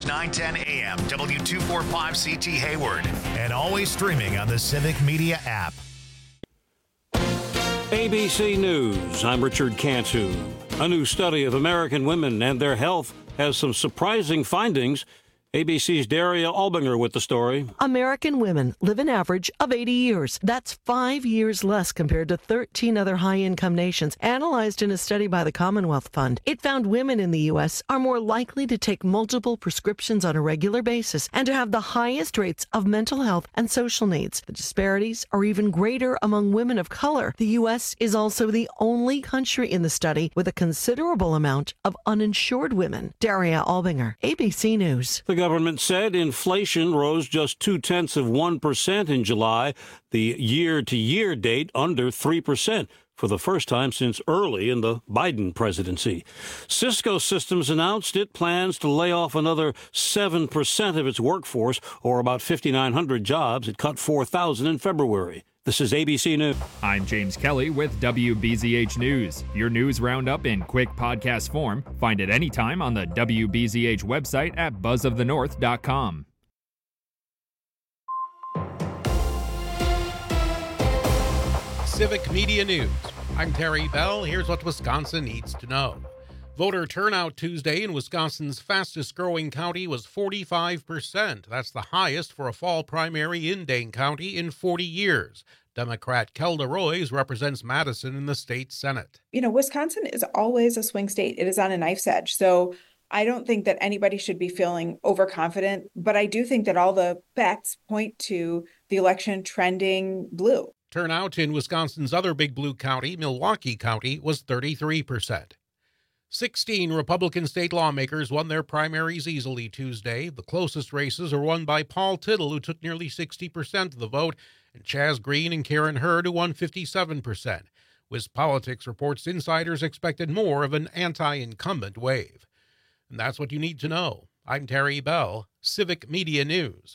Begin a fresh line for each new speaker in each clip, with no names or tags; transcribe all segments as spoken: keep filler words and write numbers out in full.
nine ten A M, W two forty-five C T Hayward, and always streaming on the Civic Media app.
A B C News, I'm Richard Cantu. A new study of American women and their health has some surprising findings. A B C's Daria Albinger with the story.
American women live an average of eighty years. That's five years less compared to thirteen other high-income nations, analyzed in a study by the Commonwealth Fund. It found women in the U S are more likely to take multiple prescriptions on a regular basis and to have the highest rates of mental health and social needs. The disparities are even greater among women of color. The U S is also the only country in the study with a considerable amount of uninsured women. Daria Albinger, A B C News.
The government said inflation rose just two-tenths of one percent in July, the year-to-year date under three percent. For the first time since early in the Biden presidency. Cisco Systems announced it plans to lay off another seven percent of its workforce, or about fifty-nine hundred jobs. It cut four thousand in February. This is A B C News.
I'm James Kelly with W B Z H News. Your news roundup in quick podcast form. Find it anytime on the W B Z H website at buzz of the north dot com.
Civic Media News. I'm Terry Bell. Here's what Wisconsin needs to know. Voter turnout Tuesday in Wisconsin's fastest-growing county was forty-five percent. That's the highest for a fall primary in Dane County in forty years. Democrat Kelda Roys represents Madison in the state Senate.
You know, Wisconsin is always a swing state. It is on a knife's edge. So I don't think that anybody should be feeling overconfident, but I do think that all the facts point to the election trending blue.
Turnout in Wisconsin's other big blue county, Milwaukee County, was thirty-three percent. sixteen Republican state lawmakers won their primaries easily Tuesday. The closest races are won by Paul Tittle, who took nearly sixty percent of the vote, and Chaz Green and Karen Hurd, who won fifty-seven percent. WisPolitics reports insiders expected more of an anti-incumbent wave. And that's what you need to know. I'm Terry Bell, Civic Media News.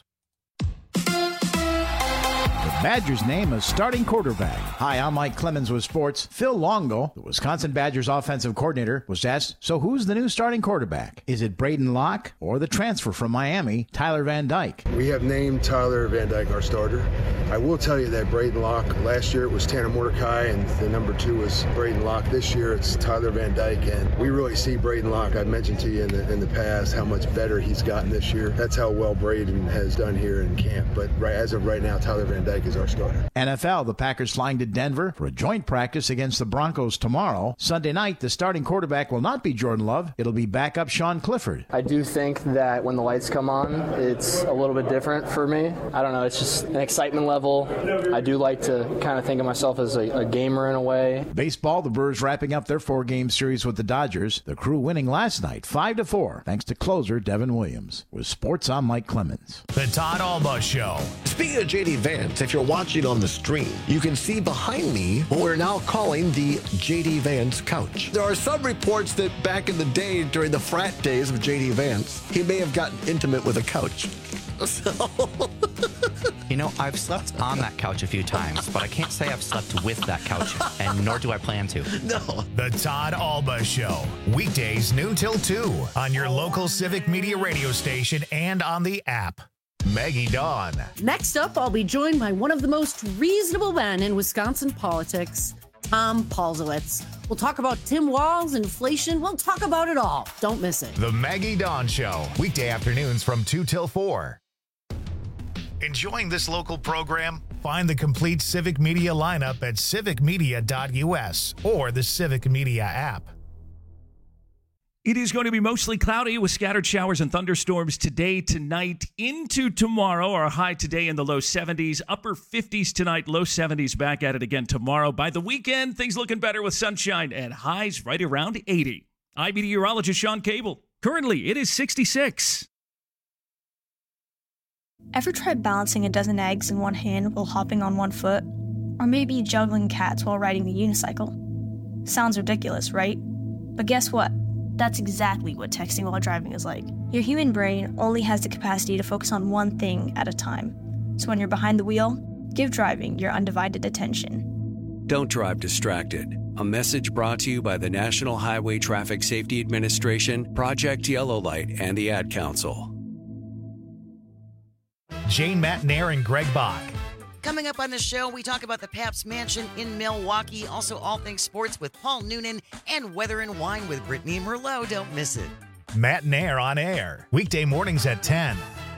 Badgers name a starting quarterback. Hi, I'm Mike Clemens with sports. Phil Longo, the Wisconsin Badgers offensive coordinator, was asked, so who's the new starting quarterback? Is it Braden Locke or the transfer from Miami, Tyler Van Dyke?
We have named Tyler Van Dyke our starter. I will tell you that Braden Locke, last year it was Tanner Mordecai, and the number two was Braden Locke. This year it's Tyler Van Dyke, and we really see Braden Locke. I've mentioned to you in the, in the past how much better he's gotten this year. That's how well Braden has done here in camp. But right, as of right now, Tyler Van Dyke is our starter.
N F L, the Packers flying to Denver for a joint practice against the Broncos tomorrow. Sunday night, the starting quarterback will not be Jordan Love. It'll be backup Sean Clifford.
I do think that when the lights come on, it's a little bit different for me. I don't know, it's just an excitement level. I do like to kind of think of myself as a, a gamer in a way.
Baseball, the Brewers wrapping up their four-game series with the Dodgers. The Crew winning last night, five to four, thanks to closer Devin Williams. With sports, I'm Mike Clemens.
The Todd Alba Show.
Speaking of J D Vance, if you're watching on the stream, you can see behind me what we're now calling the J D Vance couch. There are some reports that back in the day, during the frat days of J D Vance, he may have gotten intimate with a couch. So...
You know, I've slept on that couch a few times, but I can't say I've slept with that couch, and nor do I plan to.
No.
The Todd Alba Show. Weekdays noon till two on your local Civic Media radio station and on the app. Maggie Dawn.
Next up, I'll be joined by one of the most reasonable men in Wisconsin politics, Tom Paulzowitz. We'll talk about Tim Walz, inflation. We'll talk about it all. Don't miss it.
The Maggie Dawn Show. Weekday afternoons from two till four. Enjoying this local program? Find the complete Civic Media lineup at civic media dot u s or the Civic Media app.
It is going to be mostly cloudy with scattered showers and thunderstorms today, tonight, into tomorrow. Our high today in the low seventies, upper fifties tonight, low seventies back at it again tomorrow. By the weekend, things looking better with sunshine and highs right around eighty. I'm meteorologist Sean Cable. Currently, it is sixty-six.
Ever tried balancing a dozen eggs in one hand while hopping on one foot? Or maybe juggling cats while riding a unicycle? Sounds ridiculous, right? But guess what? That's exactly what texting while driving is like. Your human brain only has the capacity to focus on one thing at a time. So when you're behind the wheel, give driving your undivided attention.
Don't drive distracted. A message brought to you by the National Highway Traffic Safety Administration, Project Yellow Light, and the Ad Council.
Jane Matnair and Greg Bach.
Coming up on the show, we talk about the Pabst Mansion in Milwaukee, also all things sports with Paul Noonan, and Weather and Wine with Brittany Merlot. Don't miss it.
Matnair on air, weekday mornings at ten.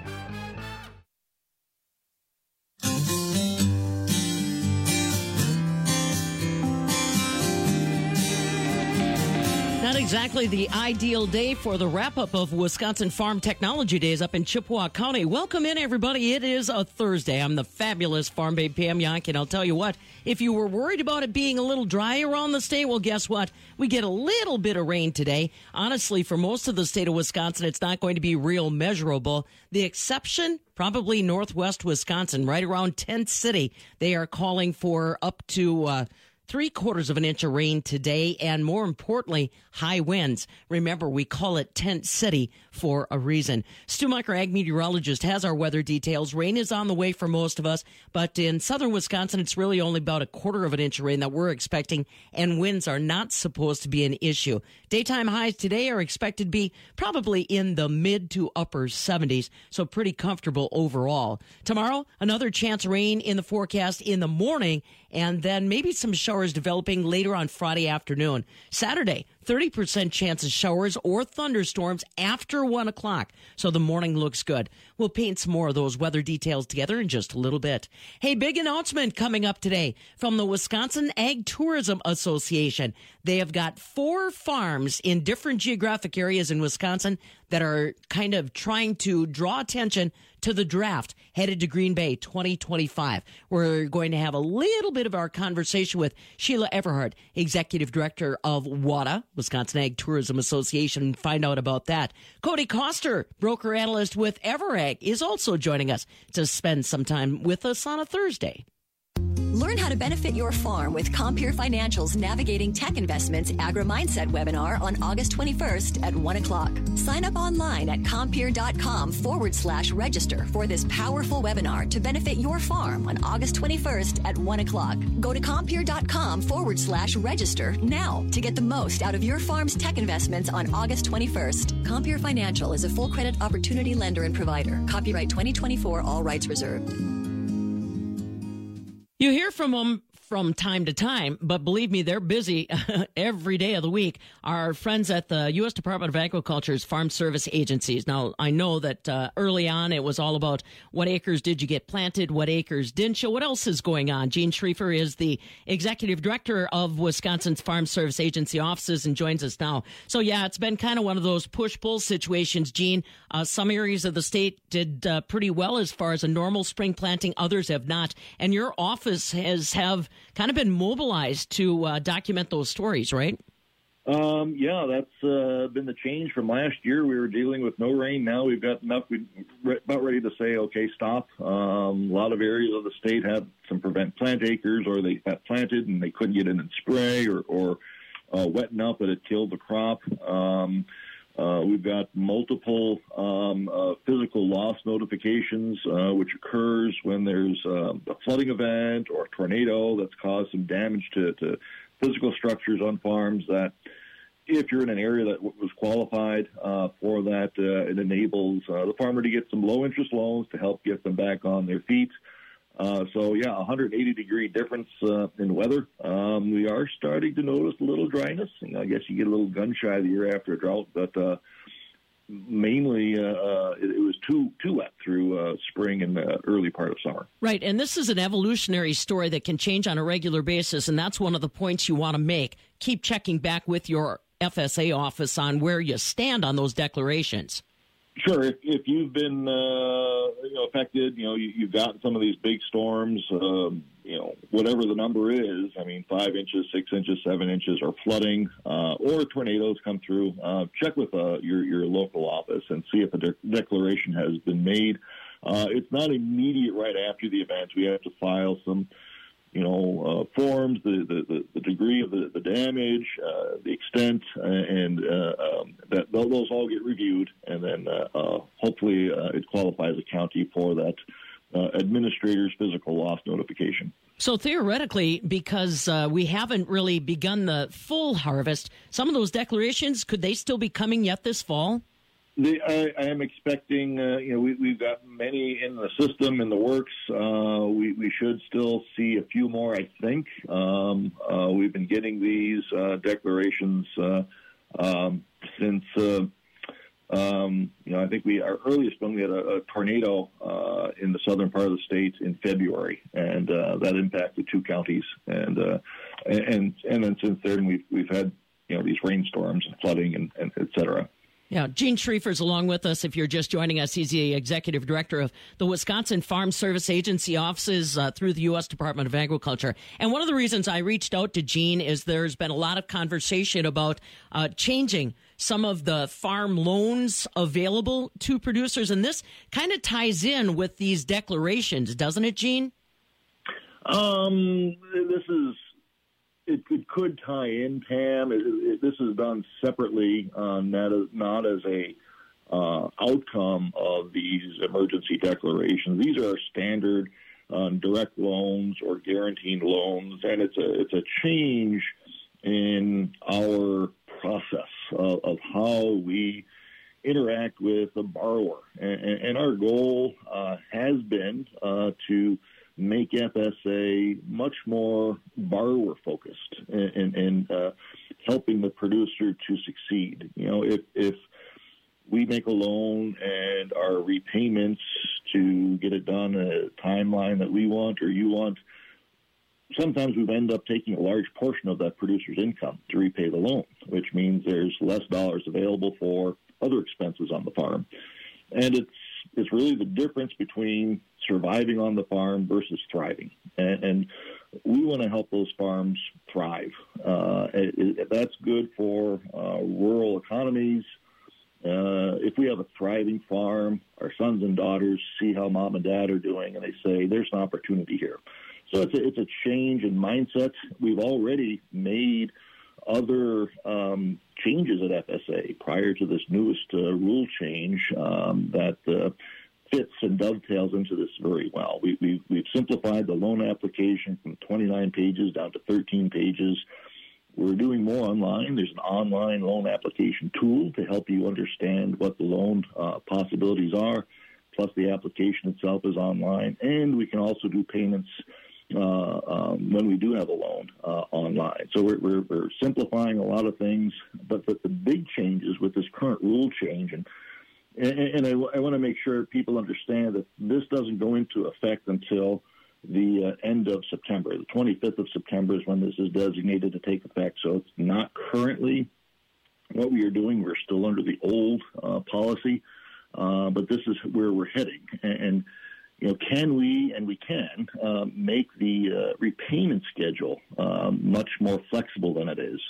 Not exactly the ideal day for the wrap-up of Wisconsin Farm Technology Days up in Chippewa County. Welcome in, everybody. It is a Thursday. I'm the fabulous Farm Babe Pam Yonk, and I'll tell you what, if you were worried about it being a little dry around the state, well, guess what? We get a little bit of rain today. Honestly, for most of the state of Wisconsin, it's not going to be real measurable. The exception, probably northwest Wisconsin, right around Tent City. They are calling for up to... Uh, Three quarters of an inch of rain today, and more importantly, high winds. Remember, we call it Tent City for a reason. Stu Mecher, ag meteorologist, has our weather details. Rain is on the way for most of us, but in southern Wisconsin, it's really only about a quarter of an inch of rain that we're expecting, and winds are not supposed to be an issue. Daytime highs today are expected to be probably in the mid to upper seventies, so pretty comfortable overall. Tomorrow, another chance of rain in the forecast in the morning, and then maybe some showers developing later on Friday afternoon. Saturday, thirty percent chance of showers or thunderstorms after one o'clock. So the morning looks good. We'll paint some more of those weather details together in just a little bit. Hey, big announcement coming up today from the Wisconsin Ag Tourism Association. They have got four farms in different geographic areas in Wisconsin that are kind of trying to draw attention to the draft headed to Green Bay twenty twenty-five. We're going to have a little bit of our conversation with Sheila Everhart, Executive Director of WATA, Wisconsin Ag Tourism Association, and find out about that. Cody Koster, broker analyst with Everag, is also joining us to spend some time with us on a Thursday.
Learn how to benefit your farm with Compeer Financial's Navigating Tech Investments Agri-Mindset webinar on August twenty-first at one o'clock. Sign up online at Compeer.com forward slash register for this powerful webinar to benefit your farm on August twenty-first at one o'clock. Go to Compeer.com forward slash register now to get the most out of your farm's tech investments on August twenty-first. Compeer Financial is a full credit opportunity lender and provider. Copyright twenty twenty-four, all rights reserved.
You hear from them from time to time, but believe me, they're busy every day of the week. Our friends at the U S Department of Agriculture's Farm Service Agencies. Now, I know that uh, early on it was all about what acres did you get planted, what acres didn't you, what else is going on. Gene Schriefer is the Executive Director of Wisconsin's Farm Service Agency offices and joins us now. So, yeah, it's been kind of one of those push-pull situations, Gene. Uh, some areas of the state did uh, pretty well as far as a normal spring planting. Others have not. And your office has have kind of been mobilized to uh, document those stories, right?
Um, yeah, that's uh, been the change from last year. We were dealing with no rain. Now we've got enough. We're about ready to say, okay, stop. Um, a lot of areas of the state had some prevent plant acres, or they got planted and they couldn't get in and spray, or, or uh, wet enough that it killed the crop. Um, Uh, we've got multiple um, uh, physical loss notifications, uh, which occurs when there's uh, a flooding event or a tornado that's caused some damage to, to physical structures on farms. That if you're in an area that w- was qualified uh, for that, uh, it enables uh, the farmer to get some low-interest loans to help get them back on their feet. Uh, so, yeah, one hundred eighty degree difference uh, in weather. Um, we are starting to notice a little dryness. You know, I guess you get a little gun shy the year after a drought, but uh, mainly uh, uh, it, it was too too wet through uh, spring and the early part of summer.
Right, and this is an evolutionary story that can change on a regular basis, and that's one of the points you want to make. Keep checking back with your F S A office on where you stand on those declarations.
Sure. If, if you've been, uh, you know, affected, you know, you, you've gotten some of these big storms, um, you know, whatever the number is, I mean, five inches, six inches, seven inches, or flooding, uh, or tornadoes come through, uh, check with uh, your, your local office and see if a de- declaration has been made. Uh, it's not immediate right after the event. We have to file some, you know, uh, forms, the, the, the degree of the, the damage, uh, the extent, uh, and uh, um, that those all get reviewed, and then uh, uh, hopefully uh, it qualifies a county for that uh, administrator's physical loss notification.
So theoretically, because uh, we haven't really begun the full harvest, some of those declarations, could they still be coming yet this fall?
The, I, I am expecting, uh, you know, we, we've got many in the system, in the works. Uh, we, we should still see a few more, I think. Um, uh, we've been getting these uh, declarations uh, um, since, uh, um, you know, I think we, our earliest one, we had a, a tornado uh, in the southern part of the state in February, and uh, that impacted two counties. And, uh, and, and then since then, we've, we've had, you know, these rainstorms and flooding and, and et cetera.
Yeah, Gene Schrieffer's along with us. If you're just joining us, he's the executive director of the Wisconsin Farm Service Agency offices uh, through the U S Department of Agriculture. And one of the reasons I reached out to Gene is there's been a lot of conversation about uh, changing some of the farm loans available to producers. And this kind of ties in with these declarations, doesn't it, Gene?
Um, this is... It, it could tie in, Pam. It, it, this is done separately, uh, not as, not as a uh, outcome of these emergency declarations. These are standard um, direct loans or guaranteed loans, and it's a it's a change in our process of, of how we interact with the borrower. And, and our goal uh, has been uh, to make F S A much more borrower-focused and, and uh, helping the producer to succeed. You know, if, if we make a loan and our repayments to get it done at a timeline that we want or you want, sometimes we end up taking a large portion of that producer's income to repay the loan, which means there's less dollars available for other expenses on the farm. And it's it's really the difference between surviving on the farm versus thriving. And, and we want to help those farms thrive. Uh, it, it, that's good for uh, rural economies. Uh, if we have a thriving farm, our sons and daughters see how mom and dad are doing, and they say, there's an opportunity here. So it's a, it's a change in mindset. We've already made other um, changes at F S A prior to this newest uh, rule change um, that uh, fits and dovetails into this very well. We, we, we've simplified the loan application from twenty-nine pages down to thirteen pages. We're doing more online. There's an online loan application tool to help you understand what the loan uh, possibilities are, plus the application itself is online. And we can also do payments Uh, um, when we do have a loan uh, online. So we're, we're, we're simplifying a lot of things, but, but the big changes with this current rule change, and, and, and I, I want to make sure people understand that this doesn't go into effect until the uh, end of September. The twenty-fifth of September is when this is designated to take effect. So it's not currently what we are doing. We're still under the old uh, policy, uh, but this is where we're heading. And, and you know, can we, and we can, uh, make the uh, repayment schedule um, much more flexible than it is.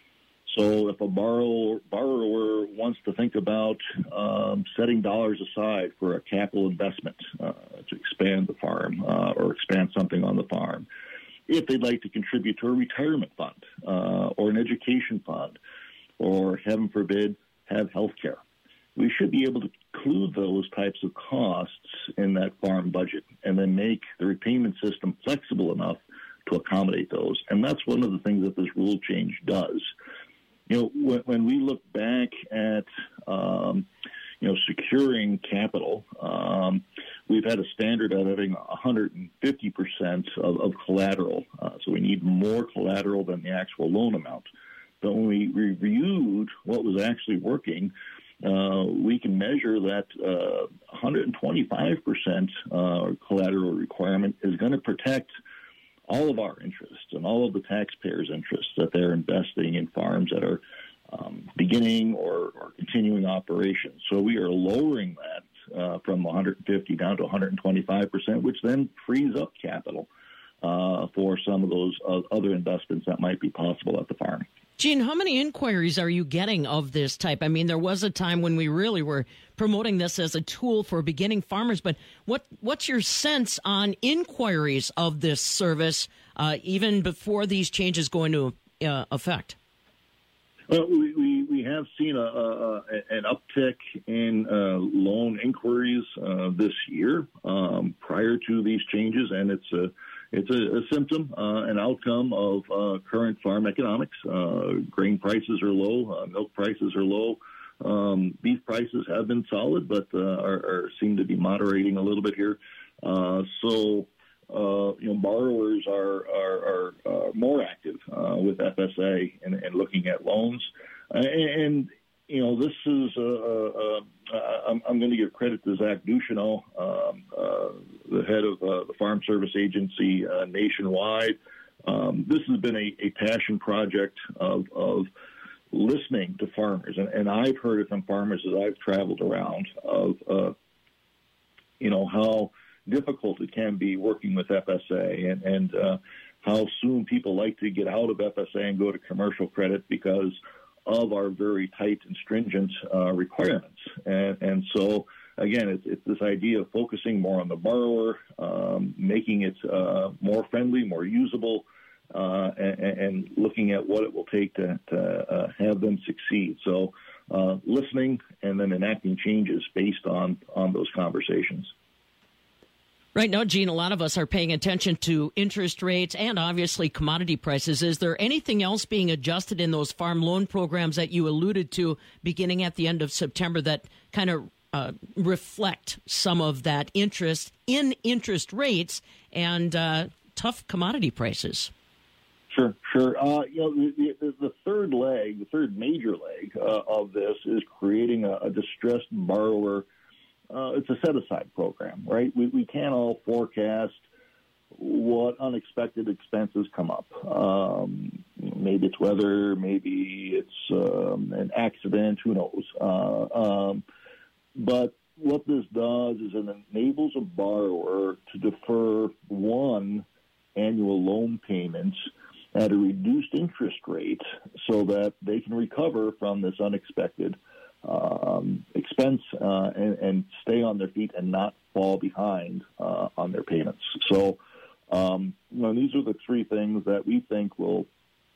So if a borrower, borrower wants to think about um, setting dollars aside for a capital investment uh, to expand the farm uh, or expand something on the farm, if they'd like to contribute to a retirement fund uh, or an education fund, or heaven forbid, have health care, we should be able to include those types of costs in that farm budget and then make the repayment system flexible enough to accommodate those. And that's one of the things that this rule change does. You know, when, when we look back at, um, you know, securing capital, um, we've had a standard of having one hundred fifty percent of, of collateral. Uh, so we need more collateral than the actual loan amount. But when we reviewed what was actually working, Uh, we can measure that uh, one hundred twenty-five percent uh, collateral requirement is going to protect all of our interests and all of the taxpayers' interests that they're investing in farms that are um, beginning or, or continuing operations. So we are lowering that uh, from one hundred fifty down to one hundred twenty-five percent, which then frees up capital uh, for some of those uh, other investments that might be possible at the farm.
Gene, how many inquiries are you getting of this type? I mean, there was a time when we really were promoting this as a tool for beginning farmers, but what what's your sense on inquiries of this service uh, even before these changes go into uh, effect?
Well, we, we, we have seen a, a, an uptick in uh, loan inquiries uh, this year um, prior to these changes, and it's a It's a, a symptom, uh, an outcome of uh, current farm economics. Uh, grain prices are low, uh, milk prices are low, Um, beef prices have been solid, but uh, are, are seem to be moderating a little bit here. Uh, so, uh, you know, borrowers are are, are uh, more active uh, with F S A and, and looking at loans. And, and you know, this is uh, uh, uh, I'm, I'm going to give credit to Zach Ducheneau, um, uh, the head of uh, the Farm Service Agency uh, nationwide. Um, this has been a, a passion project of, of listening to farmers, and, and I've heard it from farmers as I've traveled around of, uh, you know, how difficult it can be working with F S A, and, and uh, how soon people like to get out of F S A and go to commercial credit because of our very tight and stringent uh, requirements. And, and so, again, it's, it's this idea of focusing more on the borrower, um, making it uh, more friendly, more usable, uh, and, and looking at what it will take to, to uh, have them succeed. So uh, listening and then enacting changes based on, on those conversations.
Right now, Gene, a lot of us are paying attention to interest rates and obviously commodity prices. Is there anything else being adjusted in those farm loan programs that you alluded to beginning at the end of September that kind of uh, reflect some of that interest in interest rates and uh, tough commodity prices?
Sure, sure. Uh, you know, the, the, the third leg, the third major leg uh, of this is creating a, a distressed borrower. Uh, it's a set-aside program, right? We, we can't all forecast what unexpected expenses come up. Um, maybe it's weather, maybe it's um, an accident, who knows? Uh, um, but what this does is it enables a borrower to defer one annual loan payment at a reduced interest rate so that they can recover from this unexpected um, expense uh, and, and stay on their feet and not fall behind uh, on their payments. So, um, you know, these are the three things that we think will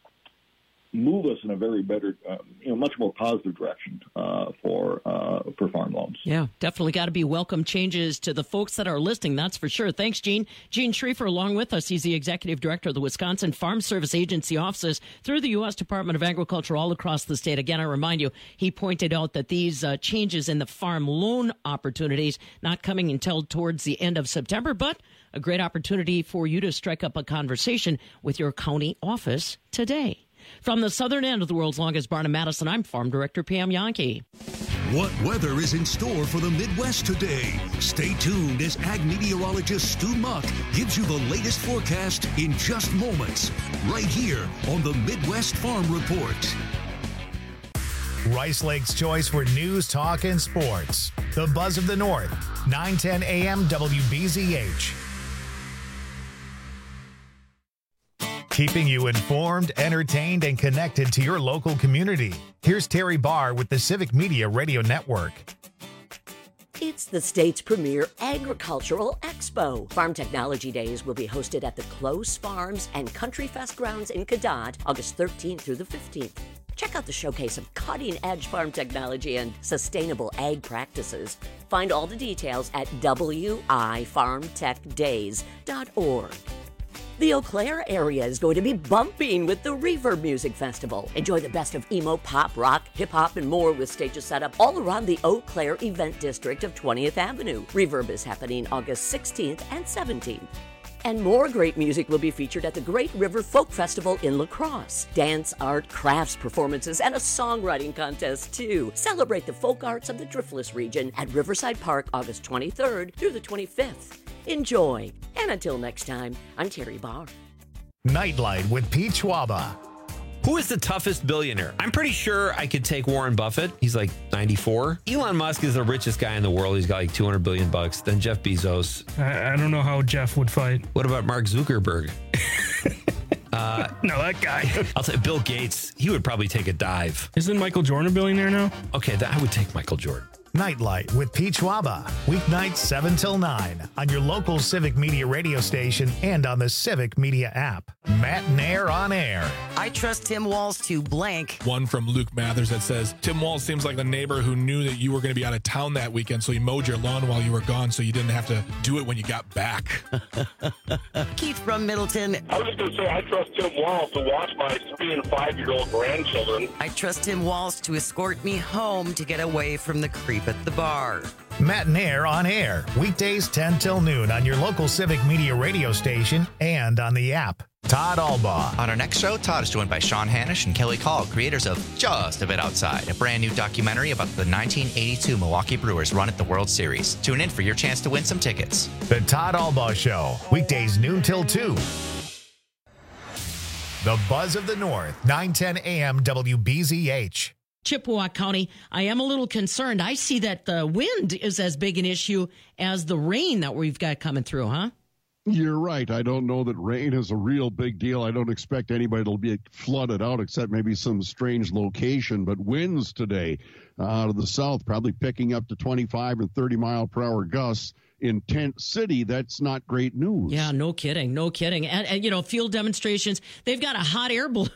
move us in a very better, uh, you know, much more positive direction uh, for uh, for farm loans.
Yeah, definitely got to be welcome changes to the folks that are listening, that's for sure. Thanks, Gene. Gene Schriefer along with us. He's the executive director of the Wisconsin Farm Service Agency offices through the U S Department of Agriculture all across the state. Again, I remind you, he pointed out that these uh, changes in the farm loan opportunities not coming until towards the end of September, but a great opportunity for you to strike up a conversation with your county office today. From the southern end of the world's longest barn in Madison, I'm Farm Director Pam Yankee.
What weather is in store for the Midwest today? Stay tuned as ag meteorologist Stu Muck gives you the latest forecast in just moments, right here on the Midwest Farm Report.
Rice Lake's choice for news, talk, and sports. The Buzz of the North, nine ten a m W B Z H. Keeping you informed, entertained, and connected to your local community. Here's Terry Barr with the Civic Media Radio Network.
It's the state's premier agricultural expo. Farm Technology Days will be hosted at the Close Farms and Country Fest grounds in Cadott, August thirteenth through the fifteenth. Check out the showcase of cutting-edge farm technology and sustainable ag practices. Find all the details at w i farm tech days dot org. The Eau Claire area is going to be bumping with the Reverb Music Festival. Enjoy the best of emo, pop, rock, hip-hop, and more with stages set up all around the Eau Claire event district of twentieth Avenue. Reverb is happening August sixteenth and seventeenth. And more great music will be featured at the Great River Folk Festival in La Crosse. Dance, art, crafts, performances, and a songwriting contest, too. Celebrate the folk arts of the Driftless region at Riverside Park August twenty-third through the twenty-fifth. Enjoy. And until next time, I'm Terry Barr.
Nightlight with Pete Schwaba.
Who is the toughest billionaire? I'm pretty sure I could take Warren Buffett. He's like ninety-four. Elon Musk is the richest guy in the world. He's got like two hundred billion bucks. Then Jeff Bezos.
I, I don't know how Jeff would fight.
What about Mark Zuckerberg? uh,
no, that guy.
I'll say Bill Gates. He would probably take a dive.
Isn't Michael Jordan a billionaire now?
Okay, that, I would take Michael Jordan.
Nightlight with Pete Schwaba, weeknights seven till nine on your local Civic Media radio station and on the Civic Media app. Matt Nair on air.
I trust Tim Walz to blank.
One from Luke Mathers that says, Tim Walz seems like the neighbor who knew that you were going to be out of town that weekend, so he mowed your lawn while you were gone so you didn't have to do it when you got back.
Keith from Middleton.
I was just going to say, I trust Tim Walz to watch my three and five-year-old grandchildren.
I trust Tim Walz to escort me home to get away from the creep at the bar.
Matt Nair on air, weekdays ten till noon on your local Civic Media radio station and on the app. Todd Albaugh.
On our next show, Todd is joined by Sean Hannish and Kelly Call, creators of Just a Bit Outside, a brand new documentary about the nineteen eighty-two Milwaukee Brewers run at the World Series. Tune in for your chance to win some tickets.
The Todd Albaugh Show, weekdays noon till two. The Buzz of the North, nine ten a.m. W B Z H.
Chippewa County, I am a little concerned. I see that the wind is as big an issue as the rain that we've got coming through, huh?
You're right. I don't know that rain is a real big deal. I don't expect anybody to be flooded out except maybe some strange location. But winds today uh, out of the south probably picking up to twenty-five and thirty mile per hour gusts. In Tent City, that's not great news.
Yeah, no kidding, no kidding. And, and you know, field demonstrations, they've got a hot air balloon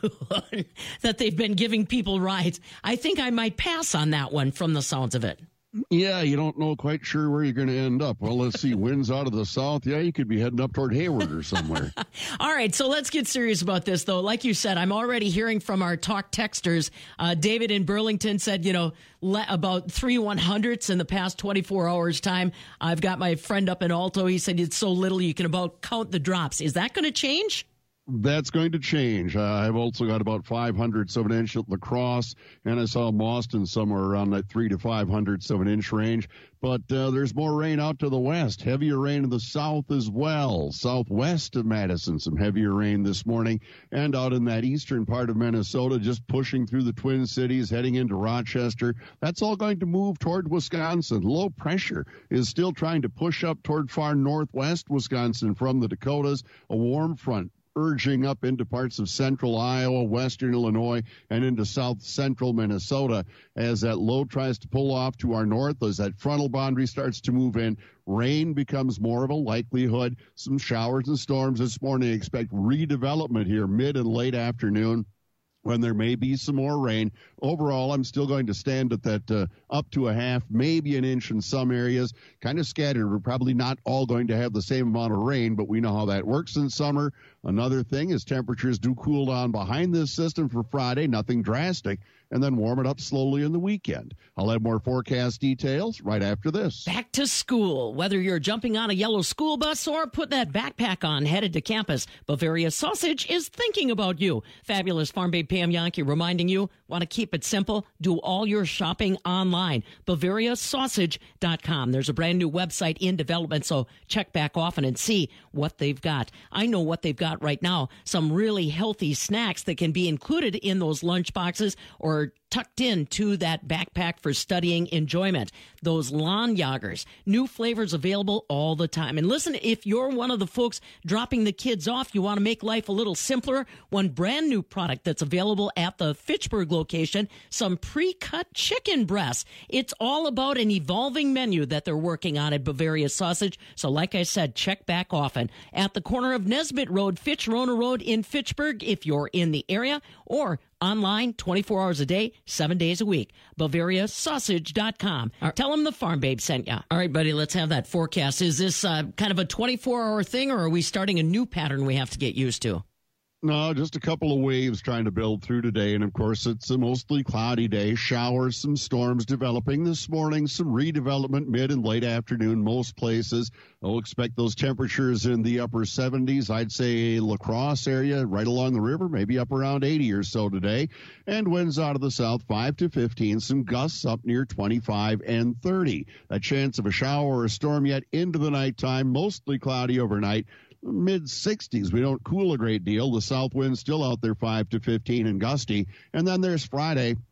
that they've been giving people rides. I think I might pass on that one from the sounds of it.
Yeah, you don't know quite sure where you're going to end up. Well, let's see, winds out of the south. Yeah, you could be heading up toward Hayward or somewhere.
All right, so let's get serious about this, though. Like you said, I'm already hearing from our talk texters. Uh, David in Burlington said, you know, le- about three one hundredths in the past twenty-four hours time. I've got my friend up in Alto. He said it's so little you can about count the drops. Is that going to change?
That's going to change. Uh, I've also got about five hundredths of an inch at La Crosse, and I saw Boston somewhere around that three to five hundredths of an inch range. But uh, there's more rain out to the west, heavier rain in the south as well. Southwest of Madison, some heavier rain this morning, and out in that eastern part of Minnesota, just pushing through the Twin Cities, heading into Rochester. That's all going to move toward Wisconsin. Low pressure is still trying to push up toward far northwest Wisconsin from the Dakotas. A warm front urging up into parts of central Iowa, western Illinois, and into south central Minnesota as that low tries to pull off to our north. As that frontal boundary starts to move in, rain becomes more of a likelihood. Some showers and storms this morning. Expect redevelopment here mid and late afternoon, when there may be some more rain. Overall, I'm still going to stand at that uh, up to a half, maybe an inch in some areas, kind of scattered. We're probably not all going to have the same amount of rain, but we know how that works in summer. Another thing is temperatures do cool down behind this system for Friday, nothing drastic, and then warm it up slowly in the weekend. I'll have more forecast details right after this.
Back to school. Whether you're jumping on a yellow school bus or put that backpack on headed to campus, Bavaria Sausage is thinking about you. Fabulous Farm Babe Pam Yankee reminding you, want to keep it simple? Do all your shopping online. Bavaria Sausage dot com. There's a brand new website in development, so check back often and see what they've got. I know what they've got right now. Some really healthy snacks that can be included in those lunch boxes or tucked into that backpack for studying enjoyment. Those lawn joggers, new flavors available all the time. And listen, if you're one of the folks dropping the kids off, you want to make life a little simpler, one brand new product that's available at the Fitchburg location, some pre-cut chicken breasts. It's all about an evolving menu that they're working on at Bavaria Sausage. So like I said, check back often. At the corner of Nesbitt Road, Fitch-Rona Road in Fitchburg, if you're in the area, or online twenty-four hours a day, seven days a week. Bavaria Sausage dot com. Right, tell them the Farm Babe sent you. All right, buddy, let's have that forecast. Is this uh, kind of a twenty-four hour thing, or are we starting a new pattern we have to get used to?
No, just a couple of waves trying to build through today. And, of course, it's a mostly cloudy day. Showers, some storms developing this morning, some redevelopment mid and late afternoon most places. I'll expect those temperatures in the upper seventies. I'd say La Crosse area right along the river, maybe up around eighty or so today. And winds out of the south, five to fifteen. Some gusts up near twenty-five and thirty. A chance of a shower or a storm yet into the nighttime, mostly cloudy overnight. Mid sixties. We don't cool a great deal. The south wind still out there five to fifteen and gusty. And then there's Friday.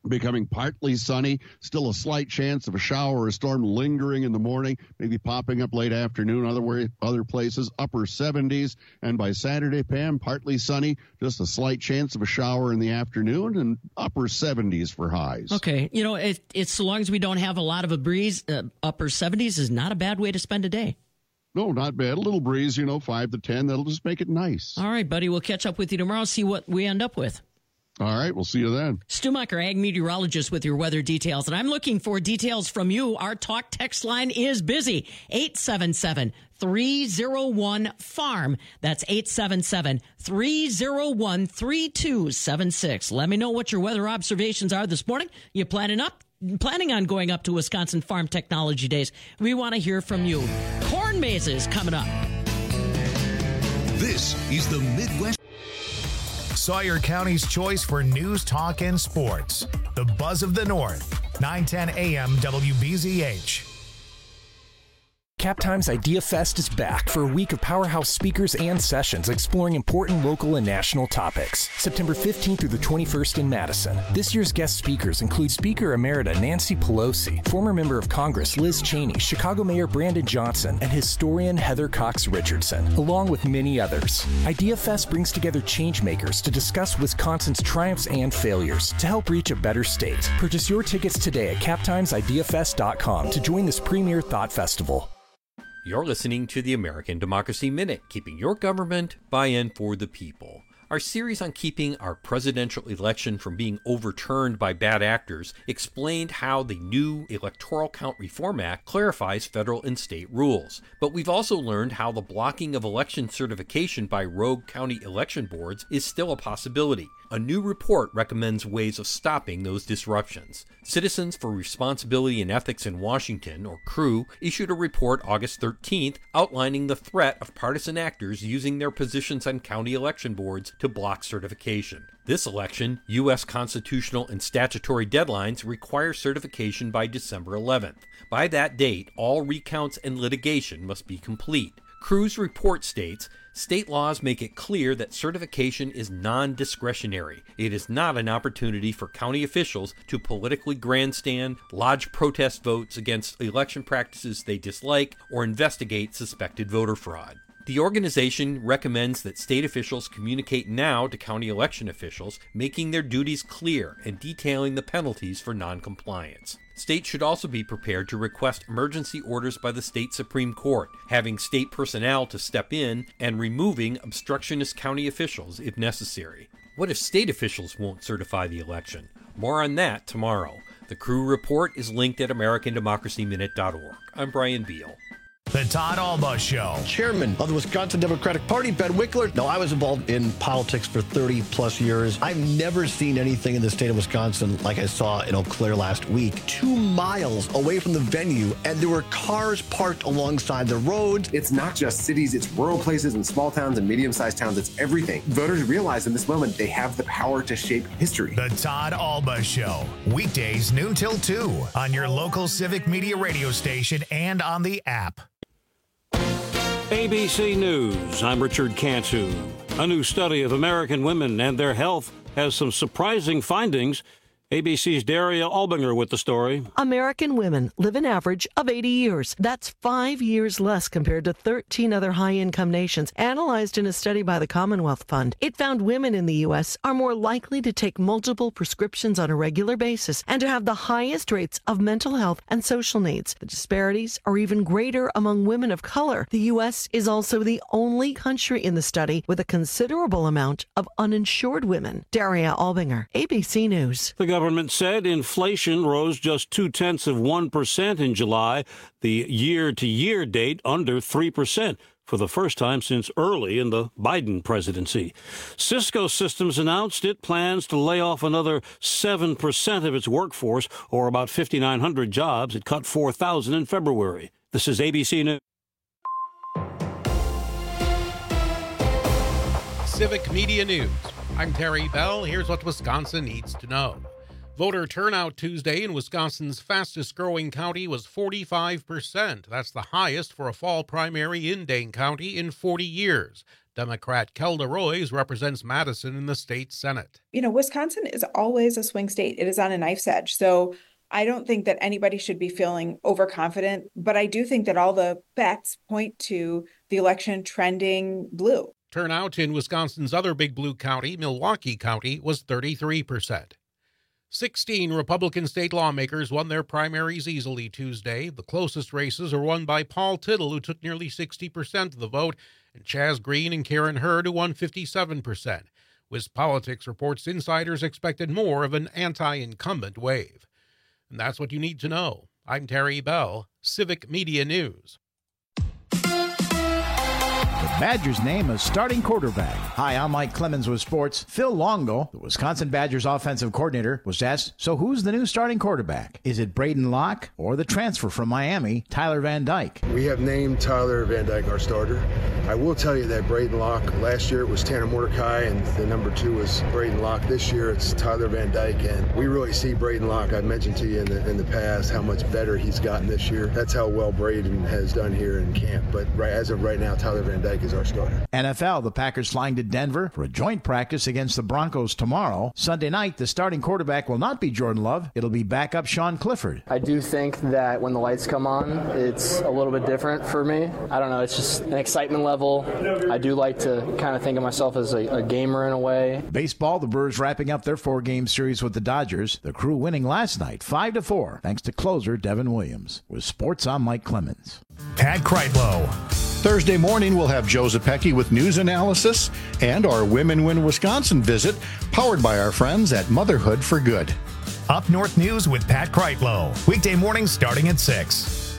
becoming partly sunny. Still a slight chance of a shower or a storm lingering in the morning, maybe popping up late afternoon. Other way, other places, upper seventies. And by Saturday, Pam, partly sunny, just a slight chance of a shower in the afternoon, and upper seventies for highs.
Okay. You know, it, it's so long as we don't have a lot of a breeze, uh, upper seventies is not a bad way to spend a day.
No, not bad. A little breeze, you know, five to ten. That'll just make it nice.
All right, buddy. We'll catch up with you tomorrow, see what we end up with.
All right, we'll see you then.
Stu Mucker, ag meteorologist with your weather details. And I'm looking for details from you. Our talk text line is busy. eight seven seven, three oh one, farm. That's eight seven seven, three oh one, three two seven six. Let me know what your weather observations are this morning. You planning up? Planning on going up to Wisconsin Farm Technology Days? We want to hear from you. Corn mazes coming up.
This is the Midwest.
Sawyer County's choice for news, talk, and sports. The Buzz of the North, nine ten A M W B Z H.
Captime's Idea Fest is back for a week of powerhouse speakers and sessions exploring important local and national topics. September fifteenth through the twenty-first in Madison. This year's guest speakers include Speaker Emerita Nancy Pelosi, former member of Congress Liz Cheney, Chicago Mayor Brandon Johnson, and historian Heather Cox Richardson, along with many others. Idea Fest brings together changemakers to discuss Wisconsin's triumphs and failures to help reach a better state. Purchase your tickets today at captimes idea fest dot com to join this premier thought festival.
You're listening to the American Democracy Minute, keeping your government buy-in for the people. Our series on keeping our presidential election from being overturned by bad actors explained how the new Electoral Count Reform Act clarifies federal and state rules. But we've also learned how the blocking of election certification by rogue county election boards is still a possibility. A new report recommends ways of stopping those disruptions. Citizens for Responsibility and Ethics in Washington, or C R E W, issued a report August thirteenth outlining the threat of partisan actors using their positions on county election boards to block certification. This election, U S constitutional and statutory deadlines require certification by December eleventh. By that date, all recounts and litigation must be complete. C R E W's report states, state laws make it clear that certification is non-discretionary. It is not an opportunity for county officials to politically grandstand, lodge protest votes against election practices they dislike, or investigate suspected voter fraud. The organization recommends that state officials communicate now to county election officials, making their duties clear and detailing the penalties for noncompliance. States should also be prepared to request emergency orders by the state Supreme Court, having state personnel to step in and removing obstructionist county officials if necessary. What if state officials won't certify the election? More on that tomorrow. The C R E W report is linked at american democracy minute dot org. I'm Brian Beal.
The Todd Alba Show.
Chairman of the Wisconsin Democratic Party, Ben Wickler. Now, I was involved in politics for thirty plus years. I've never seen anything in the state of Wisconsin like I saw in Eau Claire last week. Two miles away from the venue, and there were cars parked alongside the roads.
It's not just cities, it's rural places and small towns and medium-sized towns. It's everything. Voters realize in this moment they have the power to shape history.
The Todd Alba Show. Weekdays noon till two on your local Civic Media radio station and on the app.
A B C News, I'm Richard Cantu. A new study of American women and their health has some surprising findings. A B C's Daria Albinger with the story.
American women live an average of eighty years. That's five years less compared to thirteen other high-income nations analyzed in a study by the Commonwealth Fund. It found women in the U S are more likely to take multiple prescriptions on a regular basis and to have the highest rates of mental health and social needs. The disparities are even greater among women of color. The U S is also the only country in the study with a considerable amount of uninsured women. Daria Albinger, A B C News.
The government said inflation rose just two-tenths of one percent in July, the year-to-year date under three percent, for the first time since early in the Biden presidency. Cisco Systems announced it plans to lay off another seven percent of its workforce, or about fifty-nine hundred jobs. It cut four thousand in February. This is A B C News.
Civic Media News. I'm Terry Bell. Here's what Wisconsin needs to know. Voter turnout Tuesday in Wisconsin's fastest-growing county was forty-five percent. That's the highest for a fall primary in Dane County in forty years. Democrat Kelda Roys represents Madison in the state Senate.
You know, Wisconsin is always a swing state. It is on a knife's edge. So I don't think that anybody should be feeling overconfident, but I do think that all the facts point to the election trending blue.
Turnout in Wisconsin's other big blue county, Milwaukee County, was thirty-three percent. sixteen Republican state lawmakers won their primaries easily Tuesday. The closest races are won by Paul Tittle, who took nearly sixty percent of the vote, and Chaz Green and Karen Hurd, who won fifty-seven percent. WisPolitics reports insiders expected more of an anti-incumbent wave. And that's what you need to know. I'm Terry Bell, Civic Media News.
The Badgers name a starting quarterback. Hi, I'm Mike Clemens with sports. Phil Longo, the Wisconsin Badgers offensive coordinator, was asked, so who's the new starting quarterback? Is it Braden Locke or the transfer from Miami, Tyler Van Dyke?
We have named Tyler Van Dyke our starter. I will tell you that Braden Locke, last year it was Tanner Mordecai, and the number two was Braden Locke. This year it's Tyler Van Dyke, and we really see Braden Locke. I've mentioned to you in the, in the past how much better he's gotten this year. That's how well Braden has done here in camp. But right, as of right now, Tyler Van Dyke is our starter.
N F L, the Packers flying to Denver for a joint practice against the Broncos tomorrow. Sunday night, the starting quarterback will not be Jordan Love. It'll be backup Sean Clifford.
I do think that when the lights come on, it's a little bit different for me. I don't know, it's just an excitement level. I do like to kind of think of myself as a, a gamer in a way.
Baseball, the Brewers wrapping up their four-game series with the Dodgers. The Crew winning last night, five to four, thanks to closer Devin Williams. With sports, I'm Mike Clemens.
Pat Kreitlow.
Thursday morning, we'll have Joe Zepecki with news analysis and our Women Win Wisconsin visit, powered by our friends at Motherhood for Good.
Up North News with Pat Kreitlow. Weekday mornings starting at six.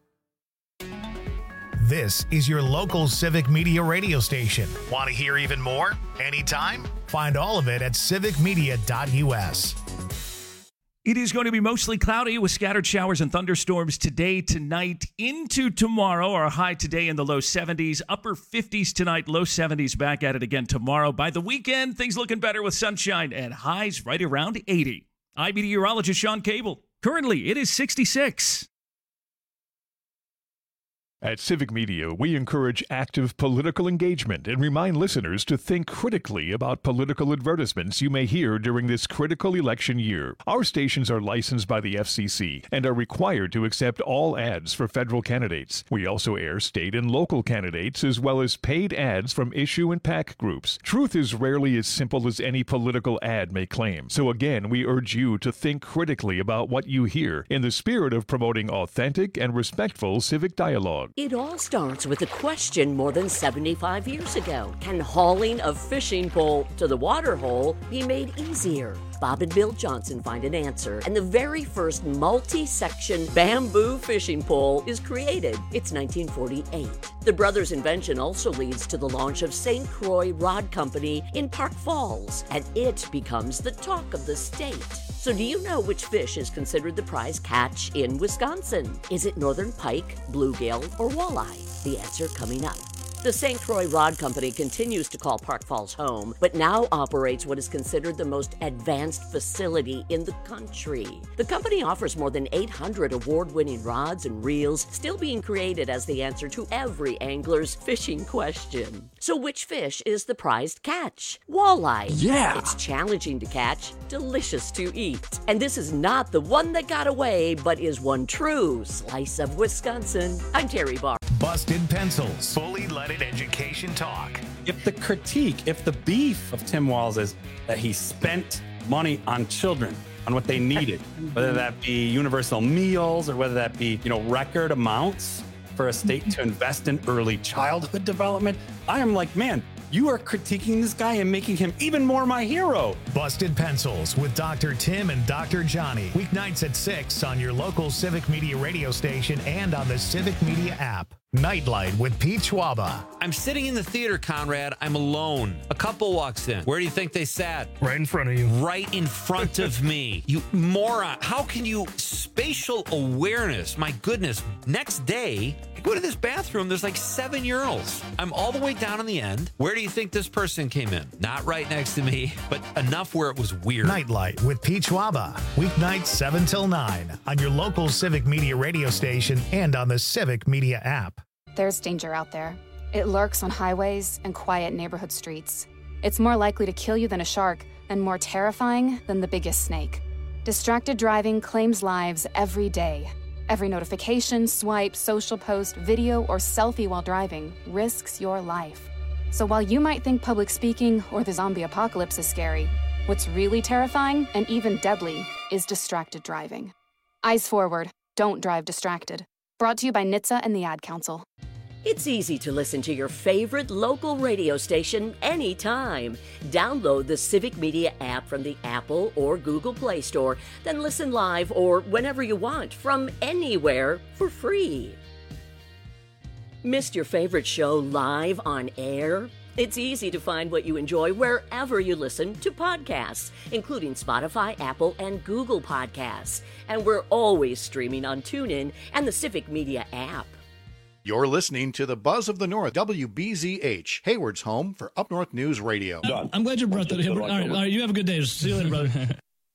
This is your local Civic Media radio station. Want to hear even more? Anytime? Find all of it at civic media dot u s.
It is going to be mostly cloudy with scattered showers and thunderstorms today, tonight, into tomorrow. Our high today in the low seventies, upper fifties tonight, low seventies back at it again tomorrow. By the weekend, things looking better with sunshine and highs right around eighty. I'm meteorologist Sean Cable. Currently, it is sixty-six.
At Civic Media, we encourage active political engagement and remind listeners to think critically about political advertisements you may hear during this critical election year. Our stations are licensed by the F C C and are required to accept all ads for federal candidates. We also air state and local candidates as well as paid ads from issue and PAC groups. Truth is rarely as simple as any political ad may claim. So again, we urge you to think critically about what you hear in the spirit of promoting authentic and respectful civic dialogue.
It all starts with a question more than seventy-five years ago. Can hauling a fishing pole to the water hole be made easier? Bob and Bill Johnson find an answer, and the very first multi-section bamboo fishing pole is created. It's nineteen forty-eight. The brothers' invention also leads to the launch of Saint Croix Rod Company in Park Falls, and it becomes the talk of the state. So do you know which fish is considered the prize catch in Wisconsin? Is it northern pike, bluegill, or walleye? The answer coming up. The Saint Croix Rod Company continues to call Park Falls home, but now operates what is considered the most advanced facility in the country. The company offers more than eight hundred award-winning rods and reels, still being created as the answer to every angler's fishing question. So which fish is the prized catch? Walleye.
Yeah!
It's challenging to catch, delicious to eat. And this is not the one that got away, but is one true slice of Wisconsin. I'm Terry Barr.
Busted Pencils. Fully leaded education talk.
If the critique, if the beef of Tim Walz is that he spent money on children, on what they needed, whether that be universal meals or whether that be, you know, record amounts for a state to invest in early childhood development, I am like, man, you are critiquing this guy and making him even more my hero.
Busted Pencils with Doctor Tim and Doctor Johnny. Weeknights at six on your local Civic Media radio station and on the Civic Media app. Nightlight with Pete Schwaba.
I'm sitting in the theater, Conrad. I'm alone. A couple walks in. Where do you think they sat?
Right in front of you.
Right in front of me. You moron. How can you... Spatial awareness. My goodness. Next day, I go to this bathroom. There's like seven urinals. I'm all the way down on the end. Where do you think this person came in? Not right next to me, but enough where it was weird.
Nightlight with Pete Schwaba. Weeknights seven till nine on your local Civic Media radio station and on the Civic Media app.
There's danger out there.
It lurks on highways and quiet neighborhood streets. It's more likely to kill you than a shark and more terrifying than the biggest snake. Distracted driving claims lives every day. Every notification, swipe, social post, video, or selfie while driving risks your life. So while you might think public speaking or the zombie apocalypse is scary, what's really terrifying and even deadly is distracted driving. Eyes forward. Don't drive distracted. Brought to you by N H T S A and the Ad Council.
It's easy to listen to your favorite local radio station anytime. Download the Civic Media app from the Apple or Google Play Store, then listen live or whenever you want from anywhere for free. Missed your favorite show live on air? It's easy to find what you enjoy wherever you listen to podcasts, including Spotify, Apple, and Google Podcasts. And we're always streaming on TuneIn and the Civic Media app.
You're listening to the Buzz of the North, W B Z H, Hayward's home for Up North News Radio.
Uh, I'm glad you brought that up. All right, all right, you have a good day. See you later, brother.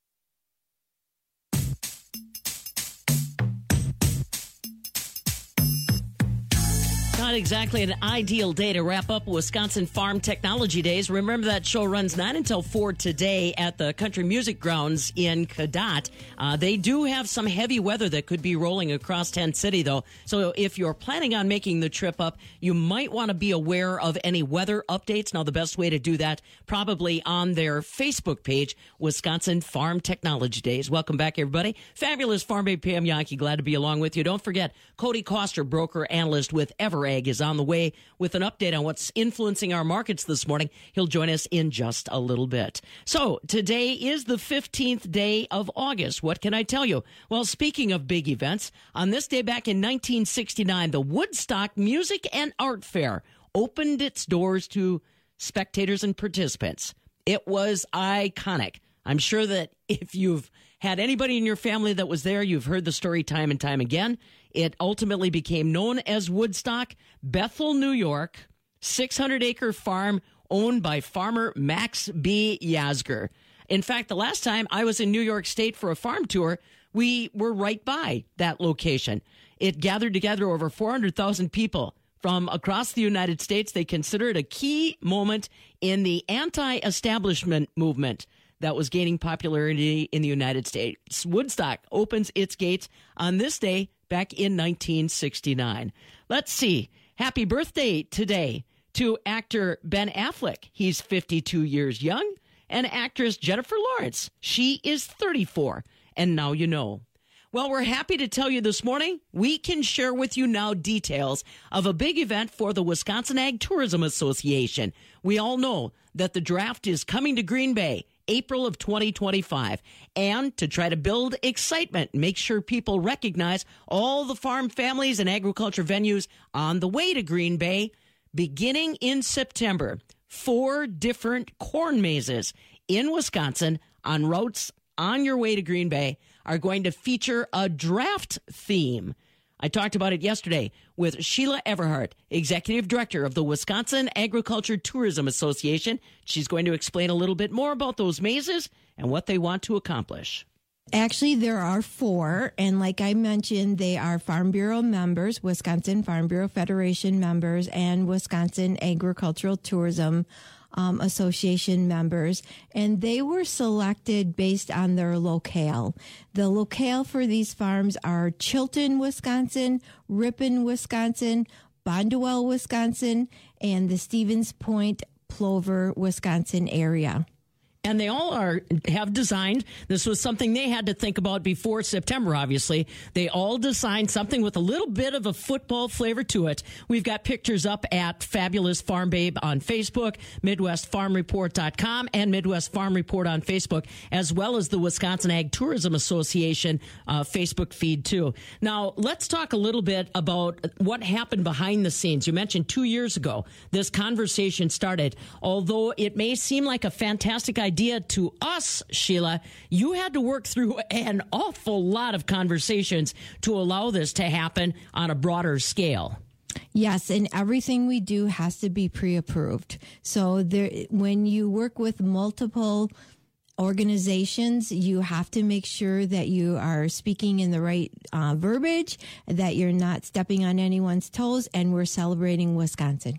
Not exactly an ideal day to wrap up Wisconsin Farm Technology Days. Remember that show runs nine until four today at the Country Music Grounds in Cadott. Uh, they do have some heavy weather that could be rolling across Tent City, though. So if you're planning on making the trip up, you might want to be aware of any weather updates. Now, the best way to do that, probably on their Facebook page, Wisconsin Farm Technology Days. Welcome back, everybody. Fabulous Farm Babe Pam Yankee, glad to be along with you. Don't forget, Cody Koster, broker analyst with Everegg, is on the way with an update on what's influencing our markets this morning. He'll join us in just a little bit. So today is the fifteenth day of August. What can I tell you? Well, speaking of big events, on this day back in nineteen sixty-nine, the Woodstock Music and Art Fair opened its doors to spectators and participants. It was iconic. I'm sure that if you've had anybody in your family that was there, you've heard the story time and time again. It ultimately became known as Woodstock. Bethel, New York, six hundred acre farm owned by farmer Max B. Yasgur. In fact, the last time I was in New York State for a farm tour, we were right by that location. It gathered together over four hundred thousand people from across the United States. They consider it a key moment in the anti-establishment movement that was gaining popularity in the United States. Woodstock opens its gates on this day back in nineteen sixty-nine. Let's see. Happy birthday today to actor Ben Affleck. He's fifty-two years young. And actress Jennifer Lawrence. She is thirty-four. And now you know. Well, we're happy to tell you this morning, we can share with you now details of a big event for the Wisconsin Ag Tourism Association. We all know that the draft is coming to Green Bay, April of twenty twenty-five. And to try to build excitement, make sure people recognize all the farm families and agriculture venues on the way to Green Bay, beginning in September, four different corn mazes in Wisconsin on routes on your way to Green Bay are going to feature a draft theme. I talked about it yesterday with Sheila Everhart, Executive Director of the Wisconsin Agriculture Tourism Association. She's going to explain a little bit more about those mazes and what they want to accomplish.
Actually, there are four, and like I mentioned, they are Farm Bureau members, Wisconsin Farm Bureau Federation members, and Wisconsin Agricultural Tourism Um, association members, and they were selected based on their locale. The locale for these farms are Chilton, Wisconsin, Ripon, Wisconsin, Bonduel, Wisconsin, and the Stevens Point, Plover, Wisconsin area.
And they all are have designed, this was something they had to think about before September, obviously. They all designed something with a little bit of a football flavor to it. We've got pictures up at Fabulous Farm Babe on Facebook, Midwest Farm Report dot com, and Midwest Farm Report on Facebook, as well as the Wisconsin Ag Tourism Association uh, Facebook feed, too. Now, let's talk a little bit about what happened behind the scenes. You mentioned two years ago, this conversation started. Although it may seem like a fantastic idea, idea to us, Sheila, you had to work through an awful lot of conversations to allow this to happen on a broader scale.
Yes, and everything we do has to be pre-approved. So there, when you work with multiple organizations, you have to make sure that you are speaking in the right uh, verbiage, that you're not stepping on anyone's toes, and we're celebrating Wisconsin.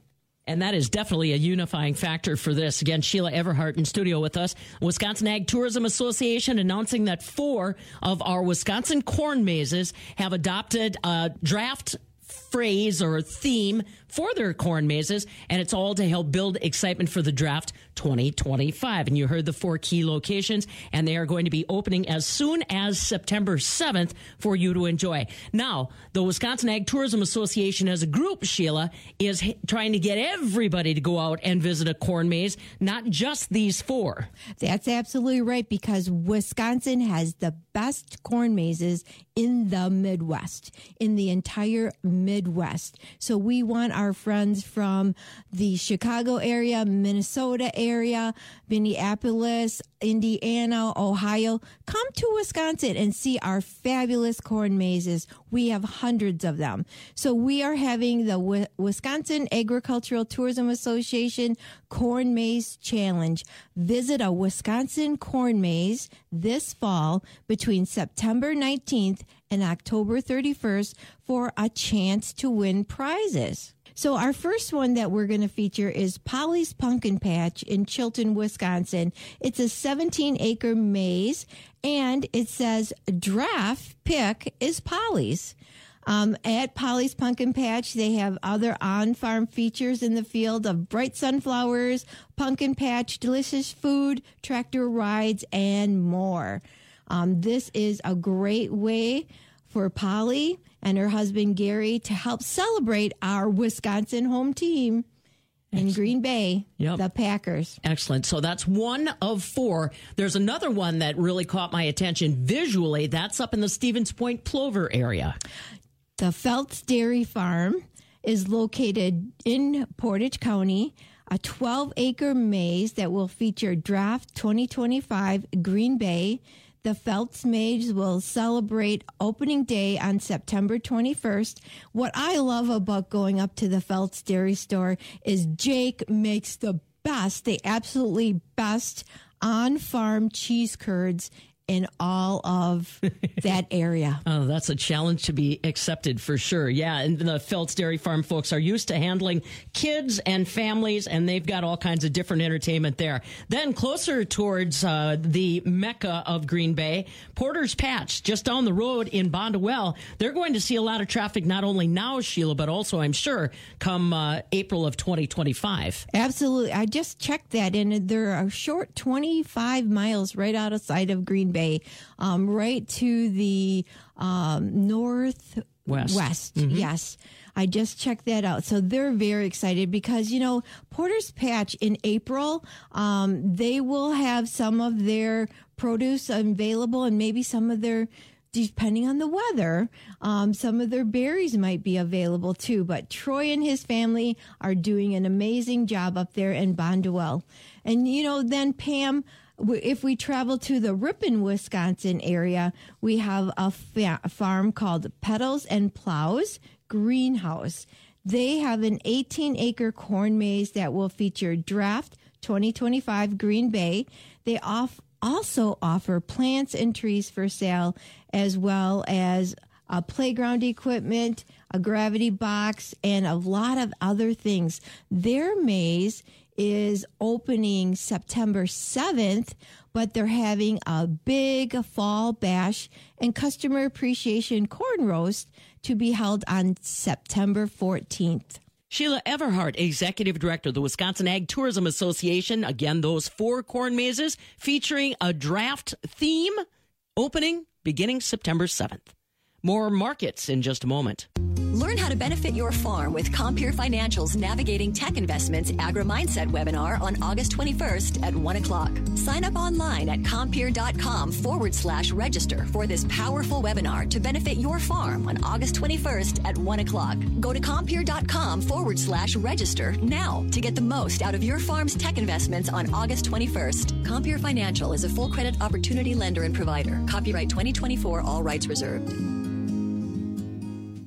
And that is definitely a unifying factor for this. Again, Sheila Everhart in studio with us. Wisconsin Ag Tourism Association announcing that four of our Wisconsin corn mazes have adopted a draft phrase or theme for their corn mazes, and it's all to help build excitement for the draft twenty twenty-five. And you heard the four key locations, and they are going to be opening as soon as September seventh for you to enjoy. Now, the Wisconsin Ag Tourism Association as a group, Sheila, is h- trying to get everybody to go out and visit a corn maze, not just these four.
That's absolutely right, because Wisconsin has the best corn mazes in the Midwest, in the entire Midwest. So we want our friends from the Chicago area, Minnesota area, Minneapolis, Indiana, Ohio, come to Wisconsin and see our fabulous corn mazes. We have hundreds of them. So we are having the w- Wisconsin Agricultural Tourism Association Corn Maze Challenge. Visit a Wisconsin corn maze this fall between September nineteenth and October thirty-first for a chance to win prizes. So our first one that we're going to feature is Polly's Pumpkin Patch in Chilton, Wisconsin. It's a seventeen acre maze, and it says draft pick is Polly's. Um, at Polly's Pumpkin Patch, they have other on-farm features in the field of bright sunflowers, pumpkin patch, delicious food, tractor rides, and more. Um, this is a great way for Polly and her husband Gary to help celebrate our Wisconsin home team in Green Bay, yep. the Packers.
Excellent. So that's one of four. There's another one that really caught my attention visually. That's up in the Stevens Point Plover area.
The Feltz Dairy Farm is located in Portage County, a twelve acre maze that will feature Draft twenty twenty-five Green Bay. The Feltz Maze will celebrate opening day on September twenty-first. What I love about going up to the Feltz Dairy Store is Jake makes the best, the absolutely best on-farm cheese curds in all of that area.
Oh, that's a challenge to be accepted for sure. Yeah, and the Feltz Dairy Farm folks are used to handling kids and families, and they've got all kinds of different entertainment there. Then closer towards uh, the Mecca of Green Bay, Porter's Patch, just down the road in Bondwell, they're going to see a lot of traffic not only now, Sheila, but also, I'm sure, come uh, April of twenty twenty-five.
Absolutely. I just checked that, and they're a short twenty-five miles right outside of Green Bay, um, right to the um, northwest. West. Mm-hmm. Yes. I just checked that out. So they're very excited because, you know, Porter's Patch in April, um, they will have some of their produce available and maybe some of their, depending on the weather, um, some of their berries might be available too. But Troy and his family are doing an amazing job up there in Bondwell. And, you know, then Pam, if we travel to the Ripon, Wisconsin area, we have a, fa- a farm called Petals and Plows Greenhouse. They have an eighteen acre corn maze that will feature Draft twenty twenty-five Green Bay. They off- also offer plants and trees for sale, as well as a playground equipment, a gravity box, and a lot of other things. Their maze is opening September seventh, but they're having a big fall bash and customer appreciation corn roast to be held on September fourteenth.
Sheila Everhart, Executive Director of the Wisconsin Ag Tourism Association. Again, those four corn mazes featuring a draft theme, opening beginning September seventh. More markets in just a moment.
Learn how to benefit your farm with Compeer Financial's Navigating Tech Investments Agri-Mindset webinar on August twenty-first at one o'clock. Sign up online at Compeer.com forward slash register for this powerful webinar to benefit your farm on August twenty-first at one o'clock. Go to Compeer.com forward slash register now to get the most out of your farm's tech investments on August twenty-first. Compeer Financial is a full credit opportunity lender and provider. Copyright twenty twenty-four, all rights reserved.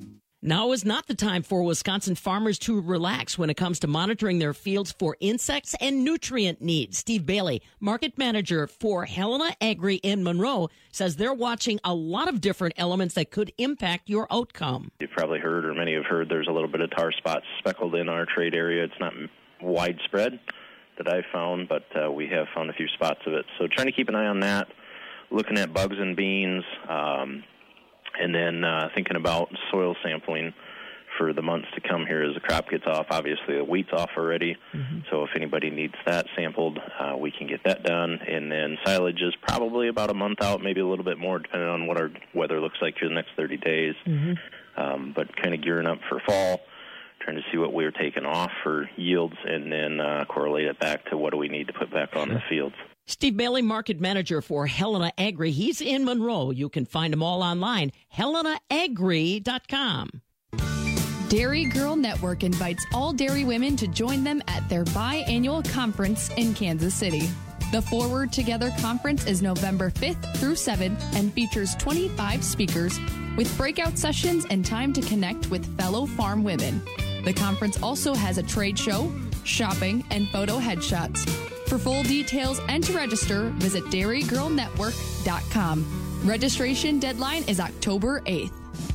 Now is not the time for Wisconsin farmers to relax when it comes to monitoring their fields for insects and nutrient needs. Steve Bailey, market manager for Helena Agri in Monroe, says they're watching a lot of different elements that could impact your outcome.
You've probably heard, or many have heard, there's a little bit of tar spots speckled in our trade area. It's not widespread that I've found, but uh, we have found a few spots of it. So trying to keep an eye on that, looking at bugs in beans, um, and then uh, thinking about soil sampling for the months to come here as the crop gets off. Obviously, the wheat's off already, mm-hmm. so if anybody needs that sampled, uh, we can get that done. And then silage is probably about a month out, maybe a little bit more, depending on what our weather looks like for the next thirty days. Mm-hmm. Um, but kind of gearing up for fall, trying to see what we're taking off for yields, and then uh, correlate it back to what do we need to put back on the fields.
Steve Bailey, market manager for Helena Agri. He's in Monroe. You can find him all online, helena agri dot com.
Dairy Girl Network invites all dairy women to join them at their biannual conference in Kansas City. The Forward Together Conference is November fifth through seventh and features twenty-five speakers with breakout sessions and time to connect with fellow farm women. The conference also has a trade show, shopping, and photo headshots. For full details and to register, visit dairy girl network dot com. Registration deadline is October eighth.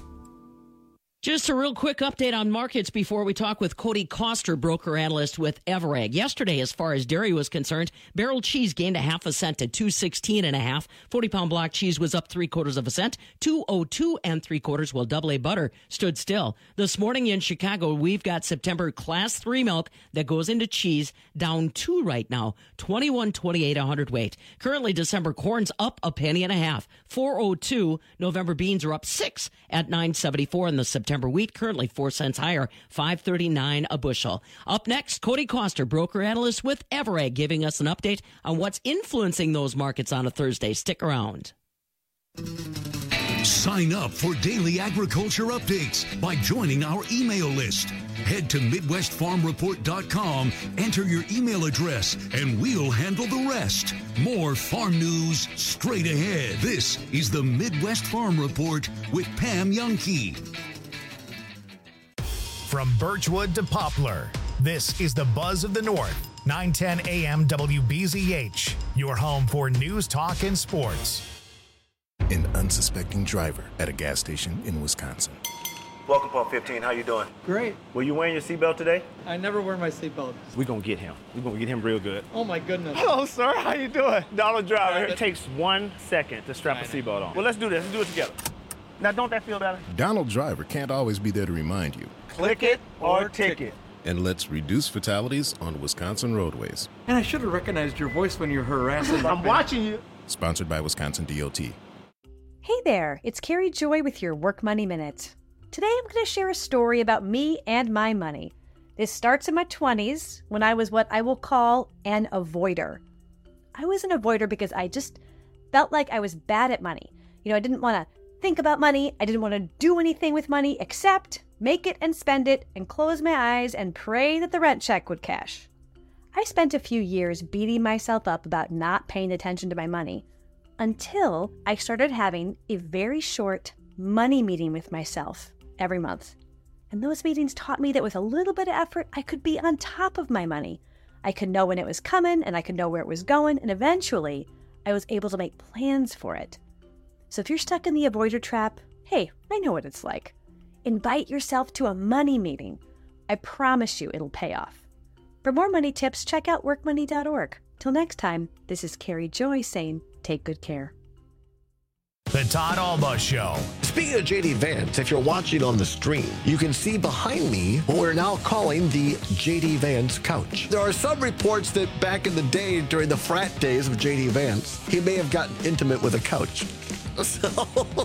Just a real quick update on markets before we talk with Cody Koster, broker analyst with Everag. Yesterday, as far as dairy was concerned, barrel cheese gained a half a cent to two sixteen and a half. forty pound block cheese was up three quarters of a cent, two oh two and three quarters, while double A butter stood still. This morning in Chicago, we've got September class three milk that goes into cheese down two right now, twenty-one twenty-eight a hundredweight. Currently, December corn's up a penny and a half, four oh two. November beans are up six at nine seventy-four in the September. September wheat currently four cents higher, five thirty-nine a bushel. Up next, Cody Koster, broker analyst with Everag, giving us an update on what's influencing those markets on a Thursday. Stick around.
Sign up for daily agriculture updates by joining our email list. Head to midwest farm report dot com, enter your email address, and we'll handle the rest. More farm news straight ahead. This is the Midwest Farm Report with Pam Youngkey.
From Birchwood to Poplar, this is the Buzz of the North, nine ten A M W B Z H, your home for news, talk, and sports.
An unsuspecting driver at a gas station in Wisconsin.
Welcome, Pump fifteen. How you doing?
Great.
Were you wearing your seatbelt today?
I never wear my seatbelt.
We're going to get him. We're going to get him real good.
Oh, my goodness.
Hello, sir. How you doing? Donald Driver. It takes one second to strap a seatbelt on. Well, let's do this. Let's do it together. Now, don't that feel better?
Donald Driver can't always be there to remind you.
Click it or ticket.
And let's reduce fatalities on Wisconsin roadways.
And I should have recognized your voice when you're harassing.
I'm watching you.
Sponsored by Wisconsin D O T.
Hey there, it's Carrie Joy with your Work Money Minute. Today I'm going to share a story about me and my money. This starts in my twenties when I was what I will call an avoider. I was an avoider because I just felt like I was bad at money. You know, I didn't want to think about money. I didn't want to do anything with money except make it and spend it and close my eyes and pray that the rent check would cash. I spent a few years beating myself up about not paying attention to my money until I started having a very short money meeting with myself every month. And those meetings taught me that with a little bit of effort, I could be on top of my money. I could know when it was coming and I could know where it was going, and eventually I was able to make plans for it. So if you're stuck in the avoider trap, hey, I know what it's like. Invite yourself to a money meeting. I promise you it'll pay off. For more money tips, check out work money dot org. Till next time, this is Carrie Joy saying, take good care.
The Todd Alba Show.
Speaking of J D Vance, if you're watching on the stream, you can see behind me what we're now calling the J D Vance couch. There are some reports that back in the day, during the frat days of J D Vance, he may have gotten intimate with a couch. So...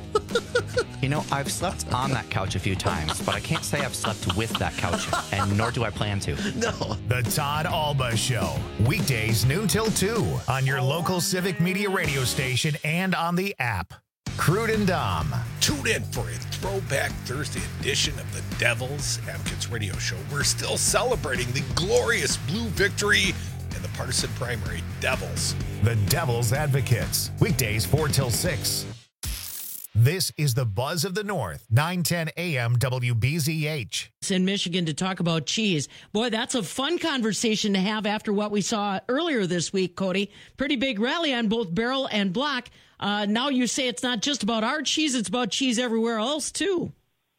You know, I've slept on that couch a few times, but I can't say I've slept with that couch, and nor do I plan to.
No.
The Todd Alba Show. Weekdays noon till two on your local Civic Media radio station and on the app. Crude and Dom.
Tune in for a throwback Thursday edition of the Devils Advocates Radio Show. We're still celebrating the glorious blue victory in the partisan primary. Devils.
The Devils Advocates. Weekdays four till six. This is the Buzz of the North, nine ten A M W B Z H.
It's in Michigan to talk about cheese. Boy, that's a fun conversation to have after what we saw earlier this week, Cody. Pretty big rally on both barrel and block. Uh, now you say it's not just about our cheese, it's about cheese everywhere else, too.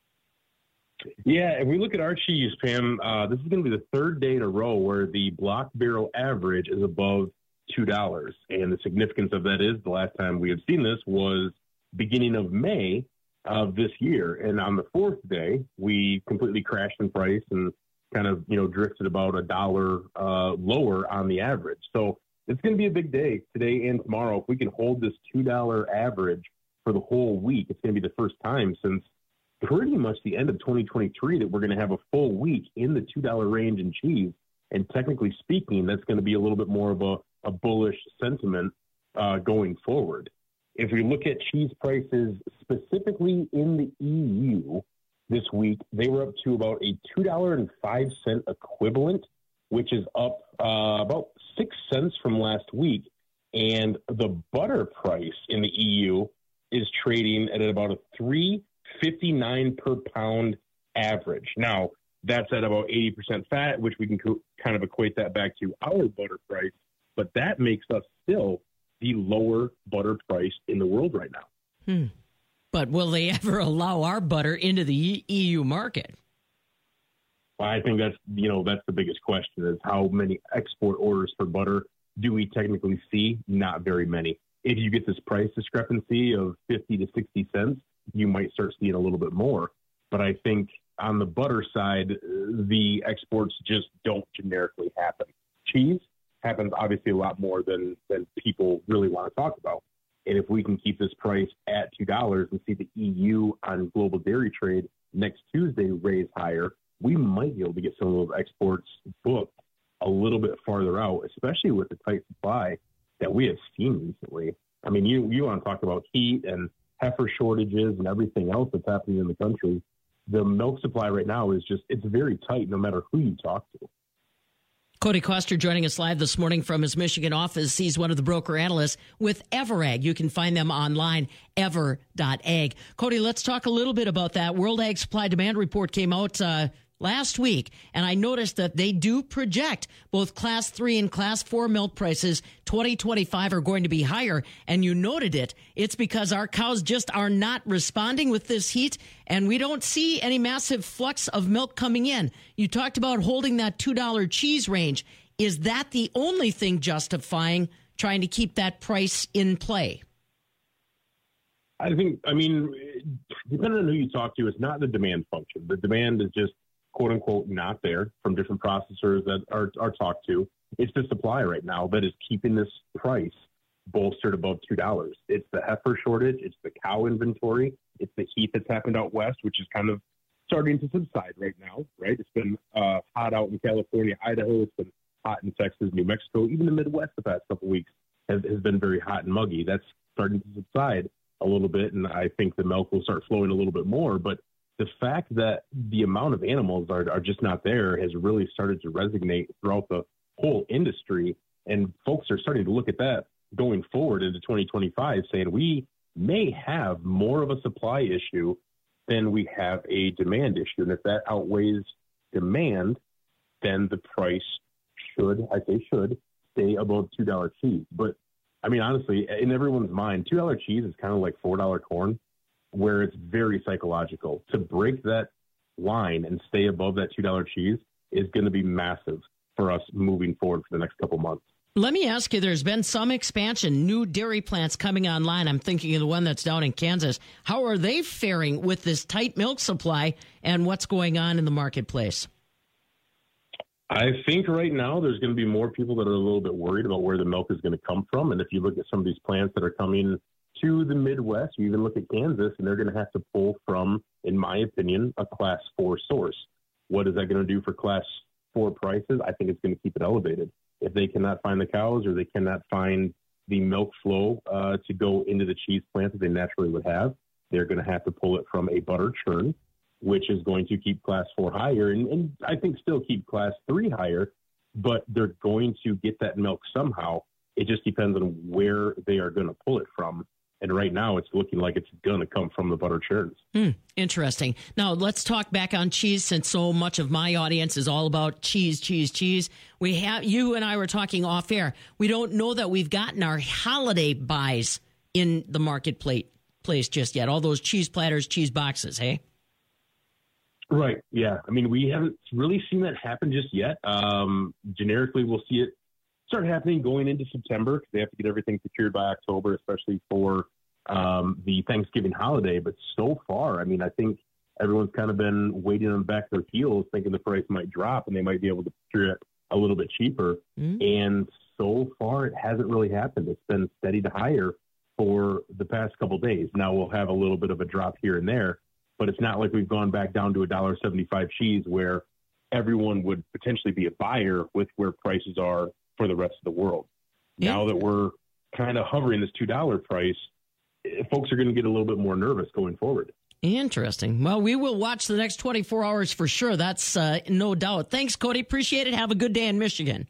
Yeah, if we look at our cheese, Pam, uh, this is going to be the third day in a row where the block barrel average is above two dollars. And the significance of that is the last time we had seen this was beginning of May of this year. And on the fourth day, we completely crashed in price and kind of, you know, drifted about a dollar uh, lower on the average. So it's going to be a big day today and tomorrow. If we can hold this two dollar average for the whole week, it's going to be the first time since pretty much the end of twenty twenty-three that we're going to have a full week in the two dollar range in cheese. And technically speaking, that's going to be a little bit more of a, a bullish sentiment uh, going forward. If we look at cheese prices specifically in the E U this week, they were up to about a two dollars and five cents equivalent, which is up uh, about six cents from last week. And the butter price in the E U is trading at about a three dollars and fifty-nine cents per pound average. Now, that's at about eighty percent fat, which we can co- kind of equate that back to our butter price. But that makes us still the lower butter price in the world right now.
Hmm. But will they ever allow our butter into the E U market?
I think that's, you know, that's the biggest question is how many export orders for butter do we technically see? Not very many. If you get this price discrepancy of fifty to sixty cents, you might start seeing a little bit more. But I think on the butter side, the exports just don't generically happen. Cheese happens obviously a lot more than, than people really want to talk about. And if we can keep this price at two dollars and see the E U on global dairy trade next Tuesday raise higher, we might be able to get some of those exports booked a little bit farther out, especially with the tight supply that we have seen recently. I mean, you, you want to talk about heat and heifer shortages and everything else that's happening in the country. The milk supply right now is just, it's very tight no matter who you talk to.
Cody Coster joining us live this morning from his Michigan office. He's one of the broker analysts with EverAg. You can find them online, ever dot ag. Cody, let's talk a little bit about that. World Ag Supply Demand Report came out uh, last week, and I noticed that they do project both Class three and Class four milk prices twenty twenty-five are going to be higher, and you noted it. It's because our cows just are not responding with this heat, and we don't see any massive flux of milk coming in. You talked about holding that two dollar cheese range. Is that the only thing justifying trying to keep that price in play?
I think, I mean, depending on who you talk to, it's not the demand function. The demand is just quote unquote not there from different processors that are, are talked to. It's the supply right now that is keeping this price bolstered above two dollars. It's the heifer shortage. It's the cow inventory. It's the heat that's happened out west, which is kind of starting to subside right now, right? It's been uh, hot out in California, Idaho. It's been hot in Texas, New Mexico. Even the Midwest the past couple of weeks has, has been very hot and muggy. That's starting to subside a little bit, and I think the milk will start flowing a little bit more. But the fact that the amount of animals are, are just not there has really started to resonate throughout the whole industry. And folks are starting to look at that going forward into twenty twenty-five, saying we may have more of a supply issue than we have a demand issue. And if that outweighs demand, then the price should, I say should, stay above two dollar cheese. But, I mean, honestly, in everyone's mind, two dollar cheese is kind of like four dollar corn, where it's very psychological. To break that line and stay above that two dollar cheese is going to be massive for us moving forward for the next couple months.
Let me ask you, there's been some expansion, new dairy plants coming online. I'm thinking of the one that's down in Kansas. How are they faring with this tight milk supply and what's going on in the marketplace?
I think right now there's going to be more people that are a little bit worried about where the milk is going to come from. And if you look at some of these plants that are coming to the Midwest, you even look at Kansas, and they're going to have to pull from, in my opinion, a class four source. What is that going to do for class four prices? I think it's going to keep it elevated. If they cannot find the cows or they cannot find the milk flow uh, to go into the cheese plant that they naturally would have, they're going to have to pull it from a butter churn, which is going to keep class four higher and, and I think still keep class three higher, but they're going to get that milk somehow. It just depends on where they are going to pull it from. And right now it's looking like it's going to come from the butter churns.
Hmm, interesting. Now, let's talk back on cheese, since so much of my audience is all about cheese, cheese, cheese. We have, you and I were talking off air. We don't know that we've gotten our holiday buys in the marketplace place just yet. All those cheese platters, cheese boxes, hey?
Right. Yeah. I mean, we haven't really seen that happen just yet. Um, generically, we'll see it start happening going into September, because they have to get everything secured by October, especially for um, the Thanksgiving holiday. But so far, I mean, I think everyone's kind of been waiting on the back of their heels, thinking the price might drop and they might be able to procure it a little bit cheaper. Mm-hmm. And so far, it hasn't really happened. It's been steady to higher for the past couple of days. Now we'll have a little bit of a drop here and there, but it's not like we've gone back down to a one dollar and seventy-five cents cheese where everyone would potentially be a buyer with where prices are for the rest of the world. Yeah. Now that we're kind of hovering this two dollar price, folks are going to get a little bit more nervous going forward.
Interesting. Well, we will watch the next twenty-four hours for sure. That's uh, no doubt. Thanks, Cody. Appreciate it. Have a good day in Michigan.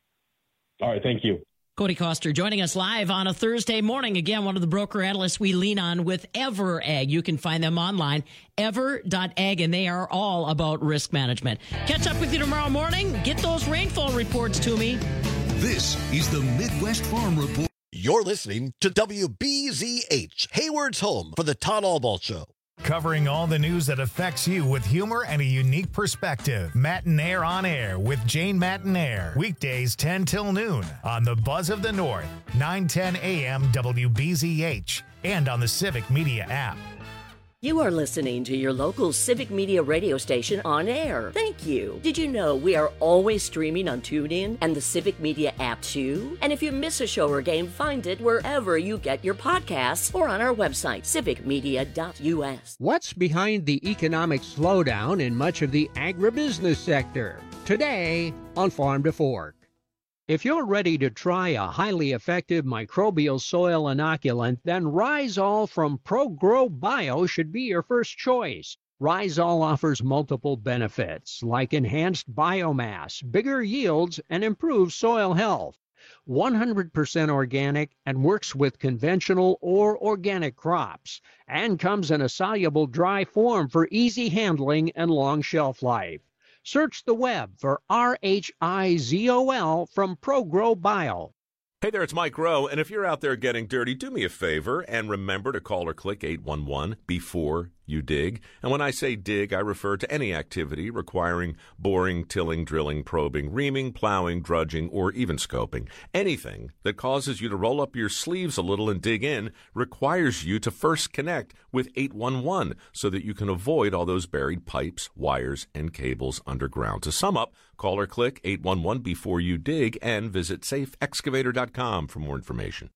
All right. Thank you.
Cody Koster joining us live on a Thursday morning. Again, one of the broker analysts we lean on with EverAg. You can find them online, ever dot ag, and they are all about risk management. Catch up with you tomorrow morning. Get those rainfall reports to me.
This is the Midwest Farm Report.
You're listening to W B Z H, Hayward's home for the Todd Albaugh Show.
Covering all the news that affects you with humor and a unique perspective. Matinaire on Air with Jane Matinaire. Weekdays ten till noon on the Buzz of the North, nine ten a.m. W B Z H, and on the Civic Media app.
You are listening to your local Civic Media radio station on air. Thank you. Did you know we are always streaming on TuneIn and the Civic Media app too? And if you miss a show or game, find it wherever you get your podcasts or on our website, civic media dot u s.
What's behind the economic slowdown in much of the agribusiness sector? Today on Farm to Fork. If you're ready to try a highly effective microbial soil inoculant, then Rhizol from ProGrow Bio should be your first choice. Rhizol offers multiple benefits like enhanced biomass, bigger yields, and improved soil health. one hundred percent organic and works with conventional or organic crops, and comes in a soluble dry form for easy handling and long shelf life. Search the web for R H I Z O L from ProGrow Bio.
Hey there, it's Mike Rowe, and if you're out there getting dirty, do me a favor and remember to call or click eight one one before you dig. And when I say dig, I refer to any activity requiring boring, tilling, drilling, probing, reaming, plowing, drudging, or even scoping. Anything that causes you to roll up your sleeves a little and dig in requires you to first connect with eight one one so that you can avoid all those buried pipes, wires, and cables underground. To sum up, call or click eight one one before you dig and visit safe excavator dot com for more information.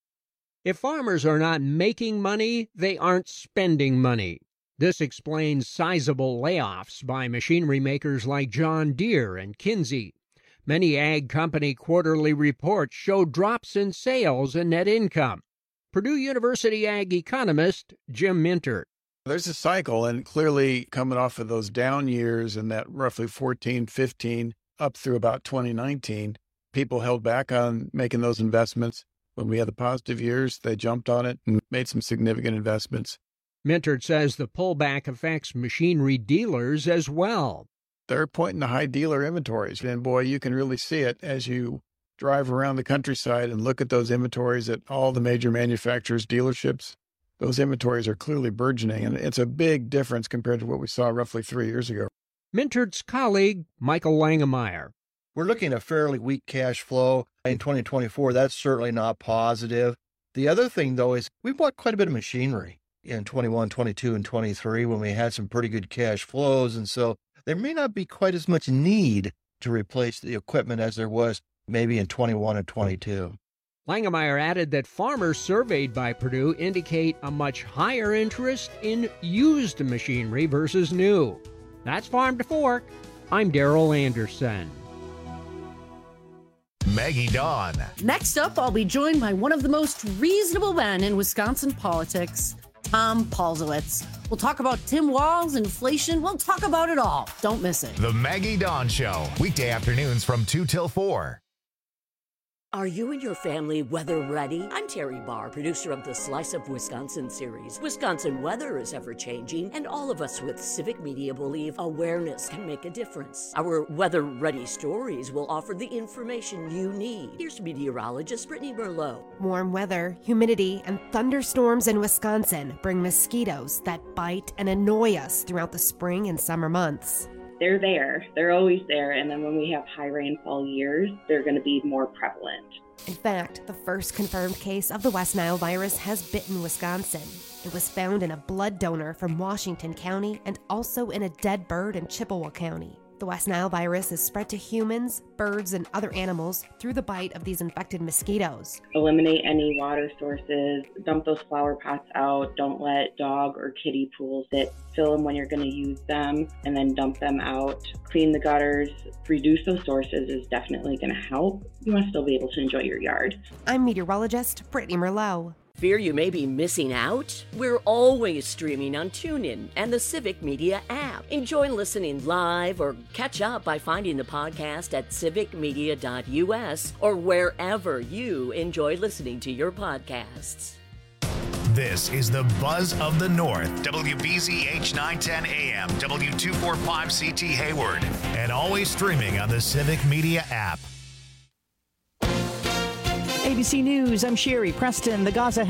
If farmers are not making money, they aren't spending money. This explains sizable layoffs by machinery makers like John Deere and Kinsey. Many ag company quarterly reports show drops in sales and net income. Purdue University ag economist Jim Mintert.
There's a cycle, and clearly coming off of those down years and that roughly fourteen, fifteen, up through about twenty nineteen, people held back on making those investments. When we had the positive years, they jumped on it and made some significant investments.
Mintert says the pullback affects machinery dealers as well.
They're pointing to high dealer inventories, and boy, you can really see it as you drive around the countryside and look at those inventories at all the major manufacturers' dealerships. Those inventories are clearly burgeoning, and it's a big difference compared to what we saw roughly three years ago.
Mintert's colleague, Michael Langemeyer.
We're looking at fairly weak cash flow in twenty twenty-four. That's certainly not positive. The other thing, though, is we bought quite a bit of machinery in twenty-one, twenty-two, and twenty-three when we had some pretty good cash flows. And so there may not be quite as much need to replace the equipment as there was maybe in twenty-one and twenty-two.
Langemeyer added that farmers surveyed by Purdue indicate a much higher interest in used machinery versus new. That's Farm to Fork. I'm Darrell Anderson.
Maggie Dawn.
Next up, I'll be joined by one of the most reasonable men in Wisconsin politics, Tom Paulsowitz. We'll talk about Tim Walz, inflation. We'll talk about it all. Don't miss it.
The Maggie Dawn Show, weekday afternoons from two till four.
Are you and your family weather ready? I'm Terry Barr, producer of the Slice of Wisconsin series. Wisconsin weather is ever-changing, and all of us with Civic Media believe awareness can make a difference. Our weather-ready stories will offer the information you need. Here's meteorologist Brittany Merlot.
Warm weather, humidity, and thunderstorms in Wisconsin bring mosquitoes that bite and annoy us throughout the spring and summer months.
They're there. They're always there. And then when we have high rainfall years, they're going to be more prevalent.
In fact, the first confirmed case of the West Nile virus has bitten Wisconsin. It was found in a blood donor from Washington County and also in a dead bird in Chippewa County. The West Nile virus is spread to humans, birds, and other animals through the bite of these infected mosquitoes.
Eliminate any water sources, dump those flower pots out, don't let dog or kiddie pools sit, fill them when you're going to use them, and then dump them out. Clean the gutters, reduce those sources is definitely going to help. You want to still be able to enjoy your yard.
I'm meteorologist Brittany Merlot.
Fear you may be missing out? We're always streaming on TuneIn and the Civic Media app. Enjoy listening live or catch up by finding the podcast at civic media dot u s or wherever you enjoy listening to your podcasts.
This is the Buzz of the North, W B Z H nine ten A M, W two forty-five C T Hayward, and always streaming on the Civic Media app.
A B C News, I'm Sherry Preston. The Gaza